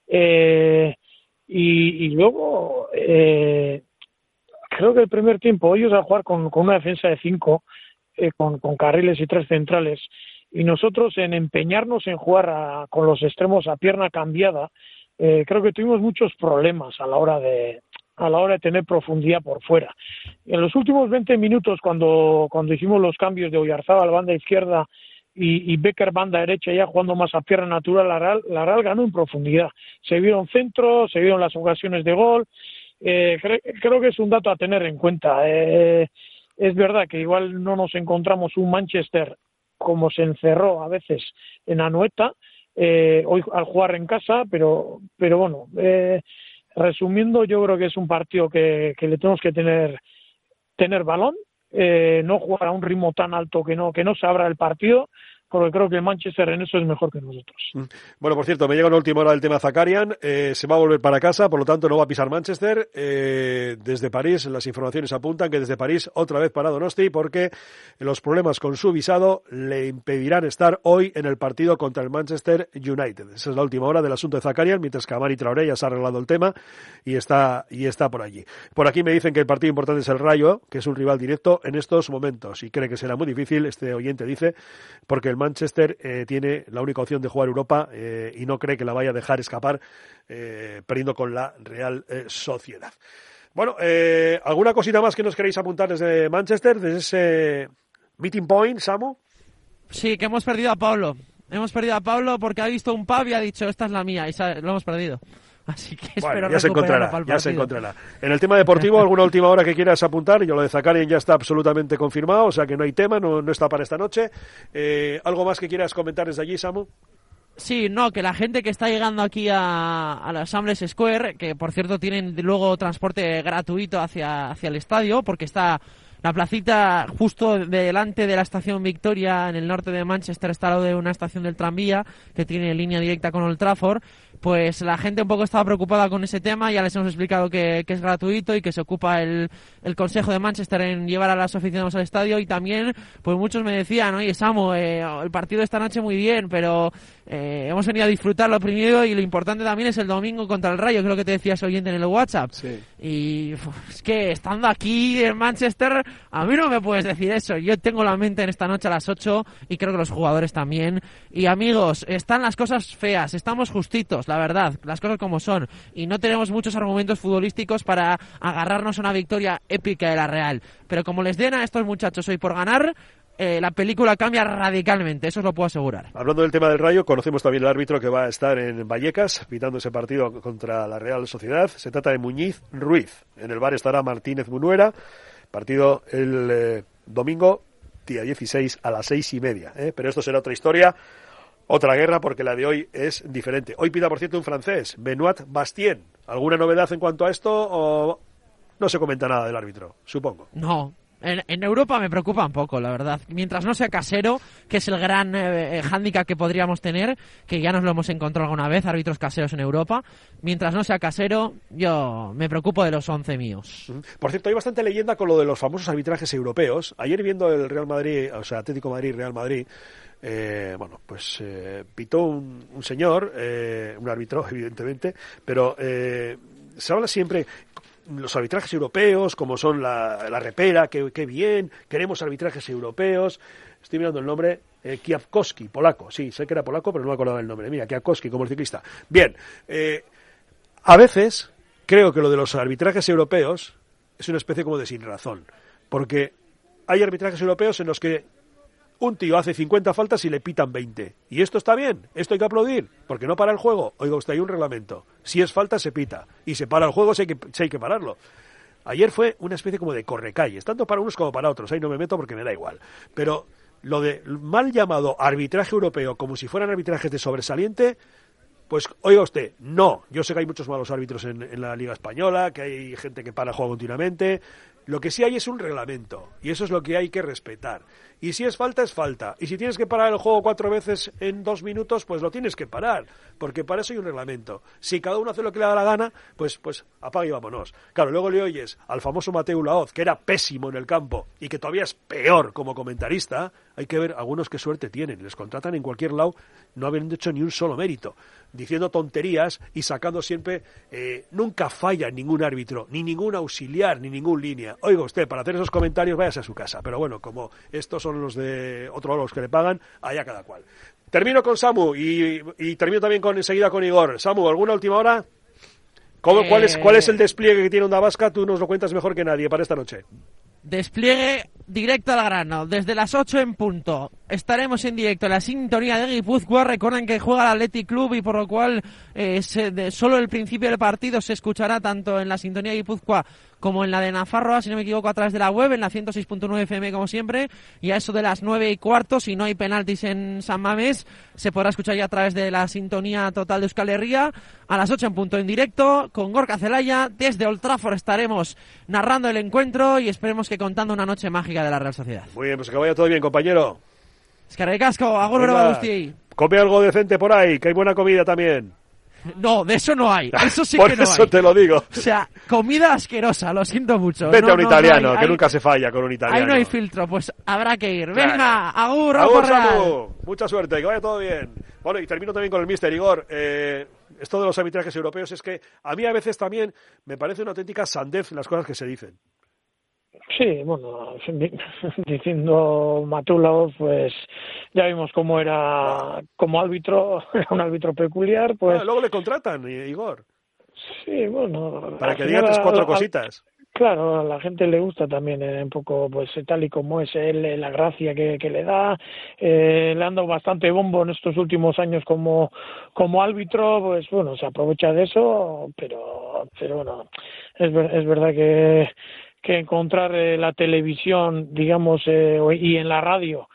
Q: eh, y, y luego eh, creo que el primer tiempo ellos a jugar con, con una defensa de cinco, eh, con, con carriles y tres centrales, y nosotros en empeñarnos en jugar a, con los extremos a pierna cambiada, eh, creo que tuvimos muchos problemas a la hora de a la hora de tener profundidad por fuera. En los últimos veinte minutos, cuando cuando hicimos los cambios de Oyarzábal banda izquierda y, y Becker banda derecha, ya jugando más a pierna natural, la Real, la Real ganó en profundidad. Se vieron centros, se vieron las ocasiones de gol. Eh, cre, creo que es un dato a tener en cuenta. Eh, es verdad que igual no nos encontramos un Manchester como se encerró a veces en Anoeta, eh, hoy al jugar en casa, pero pero bueno, eh, resumiendo, yo creo que es un partido que, que le tenemos que tener tener balón, eh, no jugar a un ritmo tan alto que no que no se abra el partido, porque creo que el Manchester en eso es mejor que nosotros.
C: Bueno, por cierto, me llega una última hora del tema Zakarian, eh, se va a volver para casa, por lo tanto no va a pisar Manchester. Eh, desde París, las informaciones apuntan que desde París otra vez para Donosti, porque los problemas con su visado le impedirán estar hoy en el partido contra el Manchester United. Esa es la última hora del asunto de Zakarian, mientras que Amari Traoré ya se ha arreglado el tema y está, y está por allí. Por aquí me dicen que el partido importante es el Rayo, que es un rival directo en estos momentos, y cree que será muy difícil, este oyente dice, porque el Manchester eh, tiene la única opción de jugar Europa eh, y no cree que la vaya a dejar escapar eh, perdiendo con la Real eh, Sociedad. Bueno, eh, ¿alguna cosita más que nos queréis apuntar desde Manchester, desde ese meeting point, Samu?
D: Sí, que hemos perdido a Pablo. Hemos perdido a Pablo porque ha visto un pub y ha dicho, esta es la mía, y sabe, lo hemos perdido. Así que
C: bueno,
D: espero
C: ya se encontrará,
D: para el
C: ya se encontrará. En el tema deportivo, ¿alguna última hora que quieras apuntar? Yo lo de Zakarian ya está absolutamente confirmado, o sea que no hay tema, no, no está para esta noche. Eh, ¿Algo más que quieras comentar desde allí, Samu?
D: Sí, no, que la gente que está llegando aquí a, a la Sambles Square, que por cierto tienen luego transporte gratuito hacia, hacia el estadio, porque está La placita justo delante de la estación Victoria en el norte de Manchester está al lado de una estación del tranvía que tiene línea directa con Old Trafford. Pues la gente un poco estaba preocupada con ese tema, ya les hemos explicado que, que es gratuito y que se ocupa el, el Consejo de Manchester en llevar a los aficionados al estadio, y también pues muchos me decían, oye Samu, eh, el partido de esta noche muy bien, pero eh, hemos venido a disfrutarlo primero y lo importante también es el domingo contra el Rayo, creo que te decías oyente en el WhatsApp.
C: Sí.
D: Y uf, es que estando aquí en Manchester, a mí no me puedes decir eso. Yo tengo la mente en esta noche a las ocho y creo que los jugadores también. Y amigos, están las cosas feas, estamos justitos, la verdad, las cosas como son, y no tenemos muchos argumentos futbolísticos para agarrarnos a una victoria épica de la Real, pero como les den a estos muchachos hoy por ganar, eh, la película cambia radicalmente, eso os lo puedo asegurar.
C: Hablando del tema del Rayo, conocemos también el árbitro que va a estar en Vallecas pitando ese partido contra la Real Sociedad. Se trata de Muñiz Ruiz. En el bar estará Martínez Munuera. Partido el eh, domingo día dieciséis a las seis y media, ¿eh? Pero esto será otra historia. Otra guerra, porque la de hoy es diferente. Hoy pida, por cierto, un francés, Benoit Bastien. ¿Alguna novedad en cuanto a esto o no se comenta nada del árbitro? Supongo.
D: No, en, en Europa me preocupa un poco, la verdad. Mientras no sea Casero, que es el gran eh, hándicap que podríamos tener, que ya nos lo hemos encontrado alguna vez, árbitros caseros en Europa. Mientras no sea Casero, yo me preocupo de los once míos.
C: Por cierto, hay bastante leyenda con lo de los famosos arbitrajes europeos. Ayer viendo el Real Madrid, o sea, Atlético Madrid, Real Madrid, Eh, bueno, pues eh, pitó un, un señor, eh, un árbitro, evidentemente, pero eh, se habla siempre los arbitrajes europeos, como son la, la repera, que, que bien, queremos arbitrajes europeos. Estoy mirando el nombre, eh, Kwiatkowski, polaco, sí, sé que era polaco, pero no me acordaba el nombre. Mira, Kwiatkowski, como el ciclista. Bien, eh, a veces creo que lo de los arbitrajes europeos es una especie como de sin razón, porque hay arbitrajes europeos en los que un tío hace cincuenta faltas y le pitan veinte. Y esto está bien, esto hay que aplaudir, porque no para el juego. Oiga usted, hay un reglamento. Si es falta, se pita. Y se para el juego, si hay que, si hay que pararlo. Ayer fue una especie como de correcalles, tanto para unos como para otros. Ahí no me meto porque me da igual. Pero lo de mal llamado arbitraje europeo, como si fueran arbitrajes de sobresaliente, pues oiga usted, no. Yo sé que hay muchos malos árbitros en, en la Liga Española, que hay gente que para el juego continuamente. Lo que sí hay es un reglamento, y eso es lo que hay que respetar. Y si es falta, es falta. Y si tienes que parar el juego cuatro veces en dos minutos, pues lo tienes que parar, porque para eso hay un reglamento. Si cada uno hace lo que le da la gana, pues pues apaga y vámonos. Claro, luego le oyes al famoso Mateu Laoz, que era pésimo en el campo y que todavía es peor como comentarista. Hay que ver algunos qué suerte tienen. Les contratan en cualquier lado, no habiendo hecho ni un solo mérito, diciendo tonterías y sacando siempre... Eh, nunca falla ningún árbitro, ni ningún auxiliar, ni ningún línea. Oiga usted, para hacer esos comentarios váyase a su casa. Pero bueno, como estos son los de otros los que le pagan, allá cada cual. Termino con Samu y, y termino también con enseguida con Igor. Samu, ¿alguna última hora? ¿Cómo, eh... cuál, es, ¿Cuál es el despliegue que tiene Onda Vasca? Tú nos lo cuentas mejor que nadie para esta noche.
D: Despliegue directo al grano, desde las ocho en punto. Estaremos en directo en la sintonía de Guipúzcoa. Recuerden que juega el Athletic Club y por lo cual eh, se, de, solo el principio del partido se escuchará tanto en la sintonía de Guipúzcoa como en la de Nafarroa, si no me equivoco, a través de la web, en la ciento seis punto nueve F M como siempre, y a eso de las nueve y cuarto, si no hay penaltis en San Mamés, se podrá escuchar ya a través de la sintonía total de Euskal Herria, a las ocho en punto en directo, con Gorka Zelaya, desde Old Trafford estaremos narrando el encuentro y esperemos que contando una noche mágica de la Real Sociedad.
C: Muy bien, pues que vaya todo bien, compañero.
D: Es que recasco, agur Agustín.
C: Come algo decente por ahí, que hay buena comida también.
D: No, de eso no hay. Eso sí
C: Por
D: que no hay.
C: eso te lo digo.
D: O sea, comida asquerosa, lo siento mucho.
C: Vete
D: no,
C: a un
D: no,
C: italiano,
D: no hay,
C: que
D: hay,
C: nunca se falla con un italiano.
D: Ahí no hay filtro, pues habrá que ir.
C: Claro.
D: Venga, agur,
C: agur,
D: Real.
C: Samu. Mucha suerte, que vaya todo bien. Bueno, y termino también con el mister Igor. Eh, esto de los arbitrajes europeos es que a mí a veces también me parece una auténtica sandez las cosas que se dicen.
Q: Sí, bueno, diciendo Mateu Laoz, pues ya vimos cómo era como árbitro, era un árbitro peculiar, pues...
C: Ah, luego le contratan, Igor.
Q: Sí, bueno...
C: Para que diga tres, cuatro cositas.
Q: Claro, a la gente le gusta también eh, un poco, pues tal y como es él, la gracia que, que le da. Eh, le han dado bastante bombo en estos últimos años como, como árbitro, pues bueno, se aprovecha de eso, pero, pero bueno, es, ver, es verdad que... que encontrar eh, la televisión, digamos, eh, y en la radio,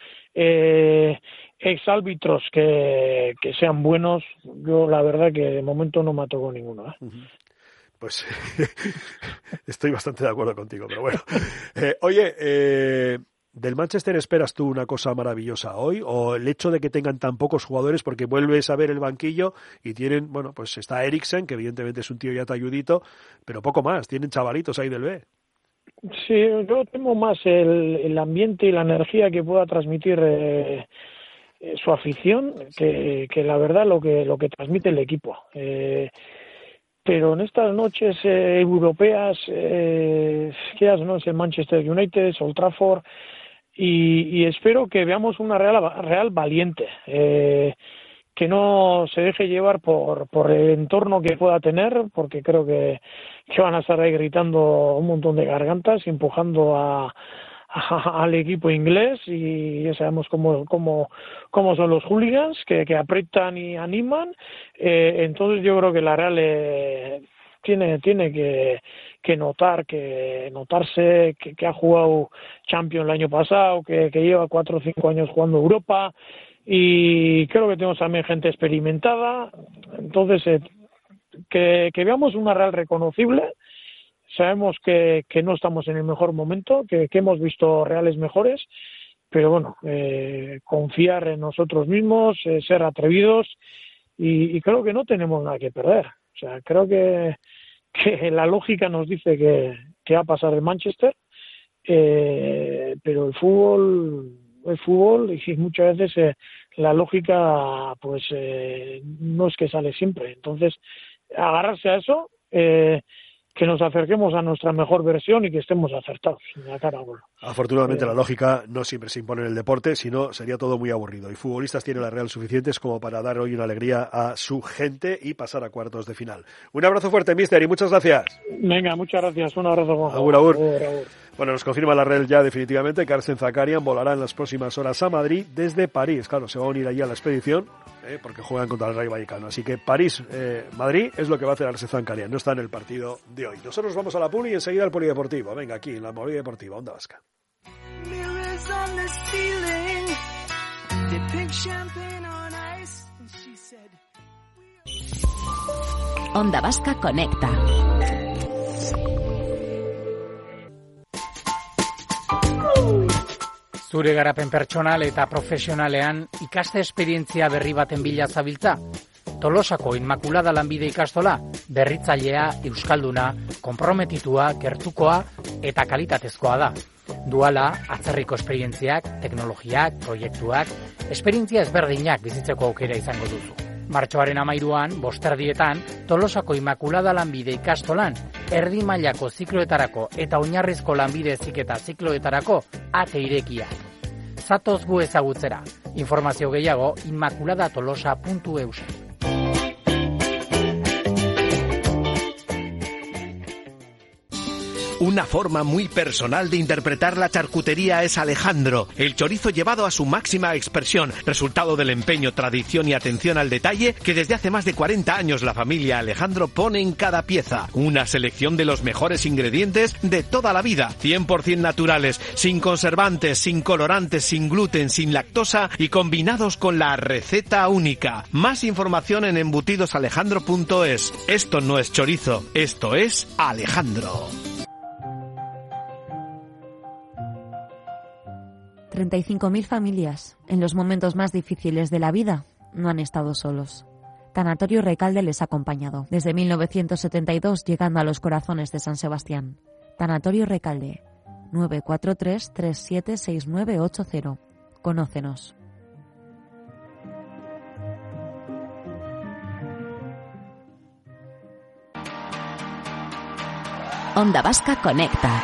Q: eh, exárbitros que, que sean buenos, yo la verdad que de momento no me ha tocado ninguno. ¿eh?
C: Uh-huh. Pues estoy bastante de acuerdo contigo, pero bueno. Eh, oye, eh, ¿del Manchester esperas tú una cosa maravillosa hoy? ¿O el hecho de que tengan tan pocos jugadores, porque vuelves a ver el banquillo y tienen, bueno, pues está Eriksen, que evidentemente es un tío ya talludito, pero poco más, tienen chavalitos ahí del B?
Q: Sí, yo temo más el, el ambiente y la energía que pueda transmitir eh, eh, su afición que, que la verdad lo que lo que transmite el equipo. Eh, pero en estas noches eh, europeas, eh, quieras o no, es el Manchester United, es Old Trafford, y, y espero que veamos una Real, Real valiente, eh, que no se deje llevar por, por el entorno que pueda tener, porque creo que, que van a estar ahí gritando un montón de gargantas, empujando a, a, al equipo inglés, y ya sabemos cómo, cómo, cómo son los hooligans, que, que aprietan y animan. Eh, entonces yo creo que la Real eh, tiene, tiene que, que notar, que notarse que, que ha jugado Champions el año pasado, que, que lleva cuatro o cinco años jugando Europa, y creo que tenemos también gente experimentada. Entonces eh, que, que veamos una Real reconocible. Sabemos que, que no estamos en el mejor momento, que, que hemos visto Reales mejores, pero bueno, eh, confiar en nosotros mismos, eh, ser atrevidos, y, y creo que no tenemos nada que perder. O sea, creo que, que la lógica nos dice que, que va a pasar el Manchester, eh, pero el fútbol el fútbol y muchas veces eh, la lógica pues eh, no es que sale siempre. Entonces, agarrarse a eso, eh, que nos acerquemos a nuestra mejor versión y que estemos acertados en la cara a gol.
C: Afortunadamente
Q: eh,
C: la lógica no siempre se impone en el deporte, sino sería todo muy aburrido. Y futbolistas tiene la Real suficientes como para dar hoy una alegría a su gente y pasar a cuartos de final. Un abrazo fuerte, mister, y muchas gracias.
Q: Venga, muchas gracias. Un abrazo, Juanjo.
C: Agur, agur.
Q: Agur, agur.
C: Bueno, nos confirma la Real ya definitivamente que Arsène Zakarian volará en las próximas horas a Madrid desde París. Claro, se va a unir allí a la expedición eh, porque juegan contra el Rayo Vallecano. Así que París, eh, Madrid es lo que va a hacer Arsène Zakarian. No está en el partido de hoy. Nosotros vamos a la Puli y enseguida al Polideportivo. Venga, aquí en la Movida Deportiva, Onda Vasca.
A: Onda Vasca Conecta.
E: Zure garapen pertsonal eta profesionalean ikaste esperientzia berri baten bila zabiltza? Tolosako Inmaculada Lanbide Ikastola, berritzailea, euskalduna, konprometitua, gertukoa eta kalitatezkoa da. Duala, atzerriko esperientziak, teknologiak, proiektuak, esperientzia ezberdinak bizitzeko aukera izango duzu. Martxoaren amairuan, bosterdietan, Tolosako Inmaculada Lanbide Ikastolan, erdi mailako zikloetarako eta oinarrizko lanbide heziketa zikloetarako ate irekia. Zatoz gu ezagutzera. Informazio gehiago inmaculada tolosa puntu eus.
P: Una forma muy personal de interpretar la charcutería es Alejandro, el chorizo llevado a su máxima expresión, resultado del empeño, tradición y atención al detalle que desde hace más de cuarenta años la familia Alejandro pone en cada pieza. Una selección de los mejores ingredientes de toda la vida, cien por ciento naturales, sin conservantes, sin colorantes, sin gluten, sin lactosa y combinados con la receta única. Más información en embutidos alejandro punto es. Esto no es chorizo, esto es Alejandro.
G: treinta y cinco mil familias, en los momentos más difíciles de la vida, no han estado solos. Tanatorio Recalde les ha acompañado, desde mil novecientos setenta y dos, llegando a los corazones de San Sebastián. Tanatorio Recalde, nueve cuatro tres, tres siete seis nueve ocho cero. Conócenos.
A: Onda Vasca Conecta.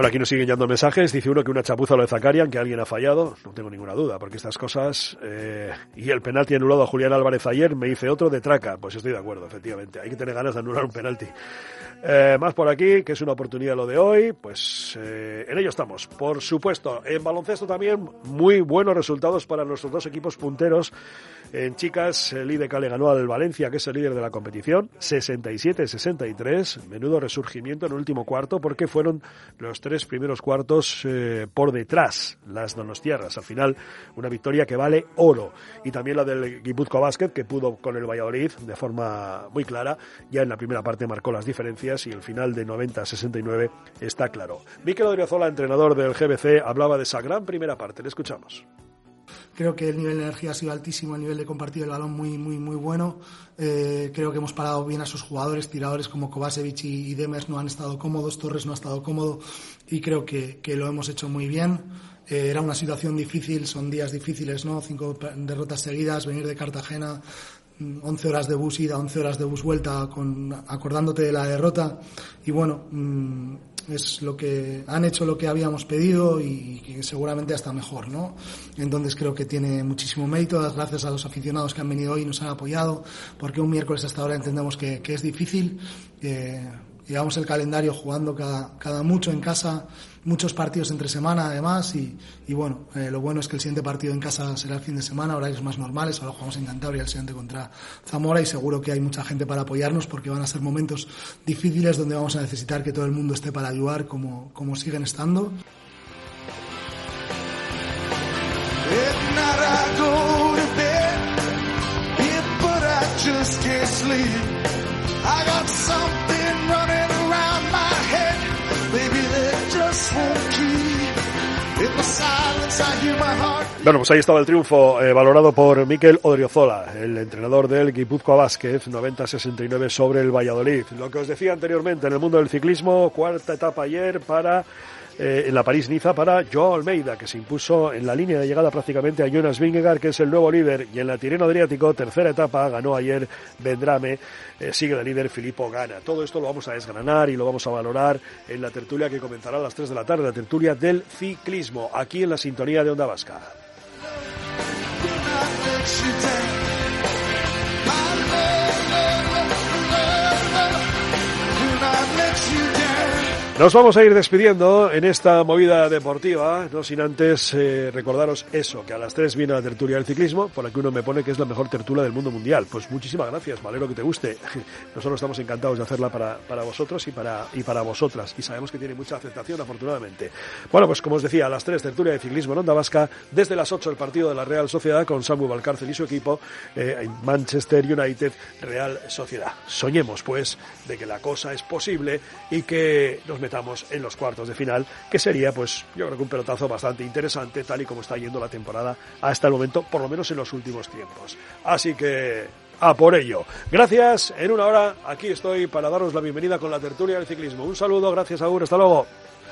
C: Bueno, aquí nos siguen llegando mensajes. Dice uno que una chapuza lo de Zakarian, que alguien ha fallado. No tengo ninguna duda, porque estas cosas... Eh, y el penalti anulado a Julián Álvarez ayer, me hice otro de traca. Pues estoy de acuerdo, efectivamente. Hay que tener ganas de anular un penalti. Eh, más por aquí, que es una oportunidad lo de hoy. Pues eh, en ello estamos. Por supuesto, en baloncesto también muy buenos resultados para nuestros dos equipos punteros. En chicas, el I D K le ganó al Valencia, que es el líder de la competición, sesenta y siete a sesenta y tres. Menudo resurgimiento en el último cuarto, porque fueron los tres primeros cuartos eh, por detrás, las donostiarras. Al final, una victoria que vale oro. Y también la del Guipúzcoa Basket, que pudo con el Valladolid de forma muy clara. Ya en la primera parte marcó las diferencias y el final de noventa a sesenta y nueve está claro. Mikel Odriozola, entrenador del G B C, hablaba de esa gran primera parte. Le escuchamos.
U: Creo que el nivel de energía ha sido altísimo, el nivel de compartir el balón muy muy muy bueno. Eh, creo que hemos parado bien a sus jugadores, tiradores como Kovacevic y, y Demers no han estado cómodos, Torres no ha estado cómodo y creo que, que lo hemos hecho muy bien. Eh, era una situación difícil, son días difíciles, ¿no? Cinco derrotas seguidas, venir de Cartagena, once horas de bus ida, once horas de bus vuelta, con, acordándote de la derrota y bueno... Mmm, es lo que han hecho lo que habíamos pedido y que seguramente hasta mejor, ¿no? Entonces creo que tiene muchísimo mérito, gracias a los aficionados que han venido hoy y nos han apoyado, porque un miércoles hasta ahora entendemos que, que es difícil. Eh, llevamos el calendario jugando cada, cada mucho en casa, muchos partidos entre semana además y, y bueno, eh, lo bueno es que el siguiente partido en casa será el fin de semana, horarios más normales, ahora jugamos en Cantabria, el siguiente contra Zamora y seguro que hay mucha gente para apoyarnos porque van a ser momentos difíciles donde vamos a necesitar que todo el mundo esté para ayudar como, como siguen estando.
C: Bueno, pues ahí estaba el triunfo eh, valorado por Mikel Odriozola, el entrenador del Guipúzcoa Basket, noventa a sesenta y nueve sobre el Valladolid. Lo que os decía anteriormente, en el mundo del ciclismo, cuarta etapa ayer para eh, en la París-Niza para Joao Almeida, que se impuso en la línea de llegada prácticamente a Jonas Vingegaard, que es el nuevo líder, y en la Tirreno Adriático, tercera etapa, ganó ayer Vendrame, eh, sigue el líder Filippo Ganna. Todo esto lo vamos a desgranar y lo vamos a valorar en la tertulia que comenzará a las tres de la tarde, la tertulia del ciclismo, aquí en la sintonía de Onda Vasca. Nos vamos a ir despidiendo en esta movida deportiva, no sin antes eh, recordaros eso, que a las tres viene la tertulia del ciclismo, por aquí uno me pone que es la mejor tertulia del mundo mundial. Pues muchísimas gracias, me alegro que te guste. Nosotros estamos encantados de hacerla para, para vosotros y para, y para vosotras, y sabemos que tiene mucha aceptación, afortunadamente. Bueno, pues como os decía, a las tres, tertulia de ciclismo en Onda Vasca, desde las ocho el partido de la Real Sociedad con Samu Valcárcel y su equipo, eh, Manchester United Real Sociedad. Soñemos, pues, de que la cosa es posible y que nos metamos en los cuartos de final, que sería, pues, yo creo que un pelotazo bastante interesante, tal y como está yendo la temporada hasta el momento, por lo menos en los últimos tiempos. Así que, a por ello. Gracias, en una hora aquí estoy para daros la bienvenida con la tertulia del ciclismo. Un saludo, gracias, Agur, hasta luego.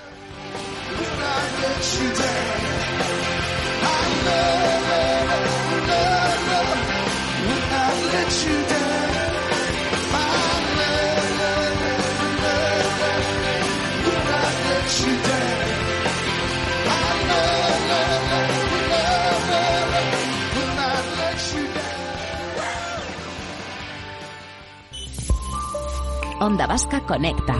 A: Onda Vasca Conecta.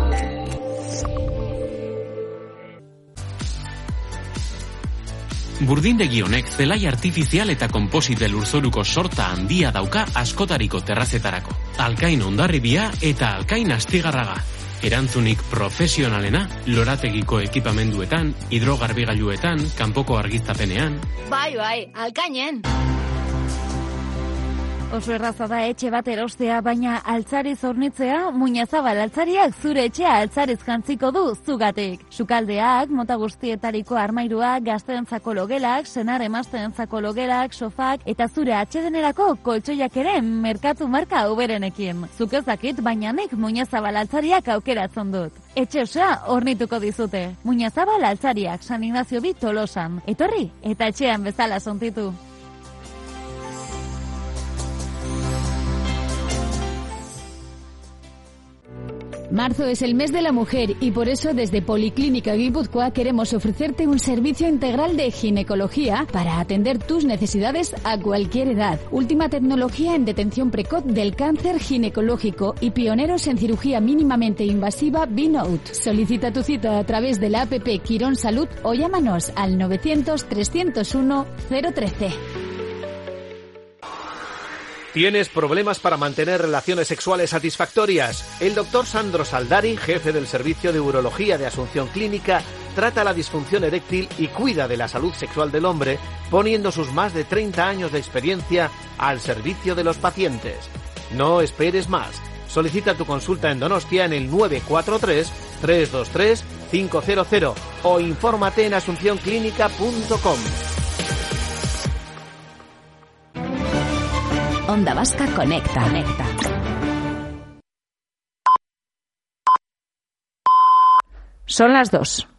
V: Burdindegi honek zelai artifizial eta konposite lurzoruko sorta handia dauka askotariko terrazetarako. Alkain Hondarribia eta Alkain Astigarraga. Erantzunik profesionalena, lorategiko ekipamenduetan, hidrogarbigailuetan, kanpoko argiztapenean.
W: Bai, bai, Alkainen.
X: Oso erraza da etxe bat erostea, baina altzariz hornitzea, Muñazabal altzariak zure etxea altzariz jantziko du zugatik. Sukaldeak, mota guztietariko armairuak, gazteentzako logelak, senar emazteentzako logelak, sofak, eta zure atsedenerako koltsoiak ere merkatu marka uberenekin. Zuk ez dakit, baina nik Muñazabal altzariak aukeratzen dut. Etxe osoa hornituko dizute. Muñazabal altzariak, San Ignacio bi Tolosan. Etorri, eta etxean bezala sontitu.
F: Marzo es el mes de la mujer y por eso desde Policlínica Guipúzcoa queremos ofrecerte un servicio integral de ginecología para atender tus necesidades a cualquier edad. Última tecnología en detención precoz del cáncer ginecológico y pioneros en cirugía mínimamente invasiva B-Note. Solicita tu cita a través de la app Quirón Salud o llámanos al novecientos, trescientos uno, cero trece.
P: ¿Tienes problemas para mantener relaciones sexuales satisfactorias? El doctor Sandro Saldari, jefe del Servicio de Urología de Asunción Clínica, trata la disfunción eréctil y cuida de la salud sexual del hombre, poniendo sus más de treinta años de experiencia al servicio de los pacientes. No esperes más. Solicita tu consulta en Donostia en el nueve cuatro tres, tres dos tres, cinco cero cero o infórmate en asunción clínica punto com.
I: Onda Vasca Conecta. Conecta. Son las dos.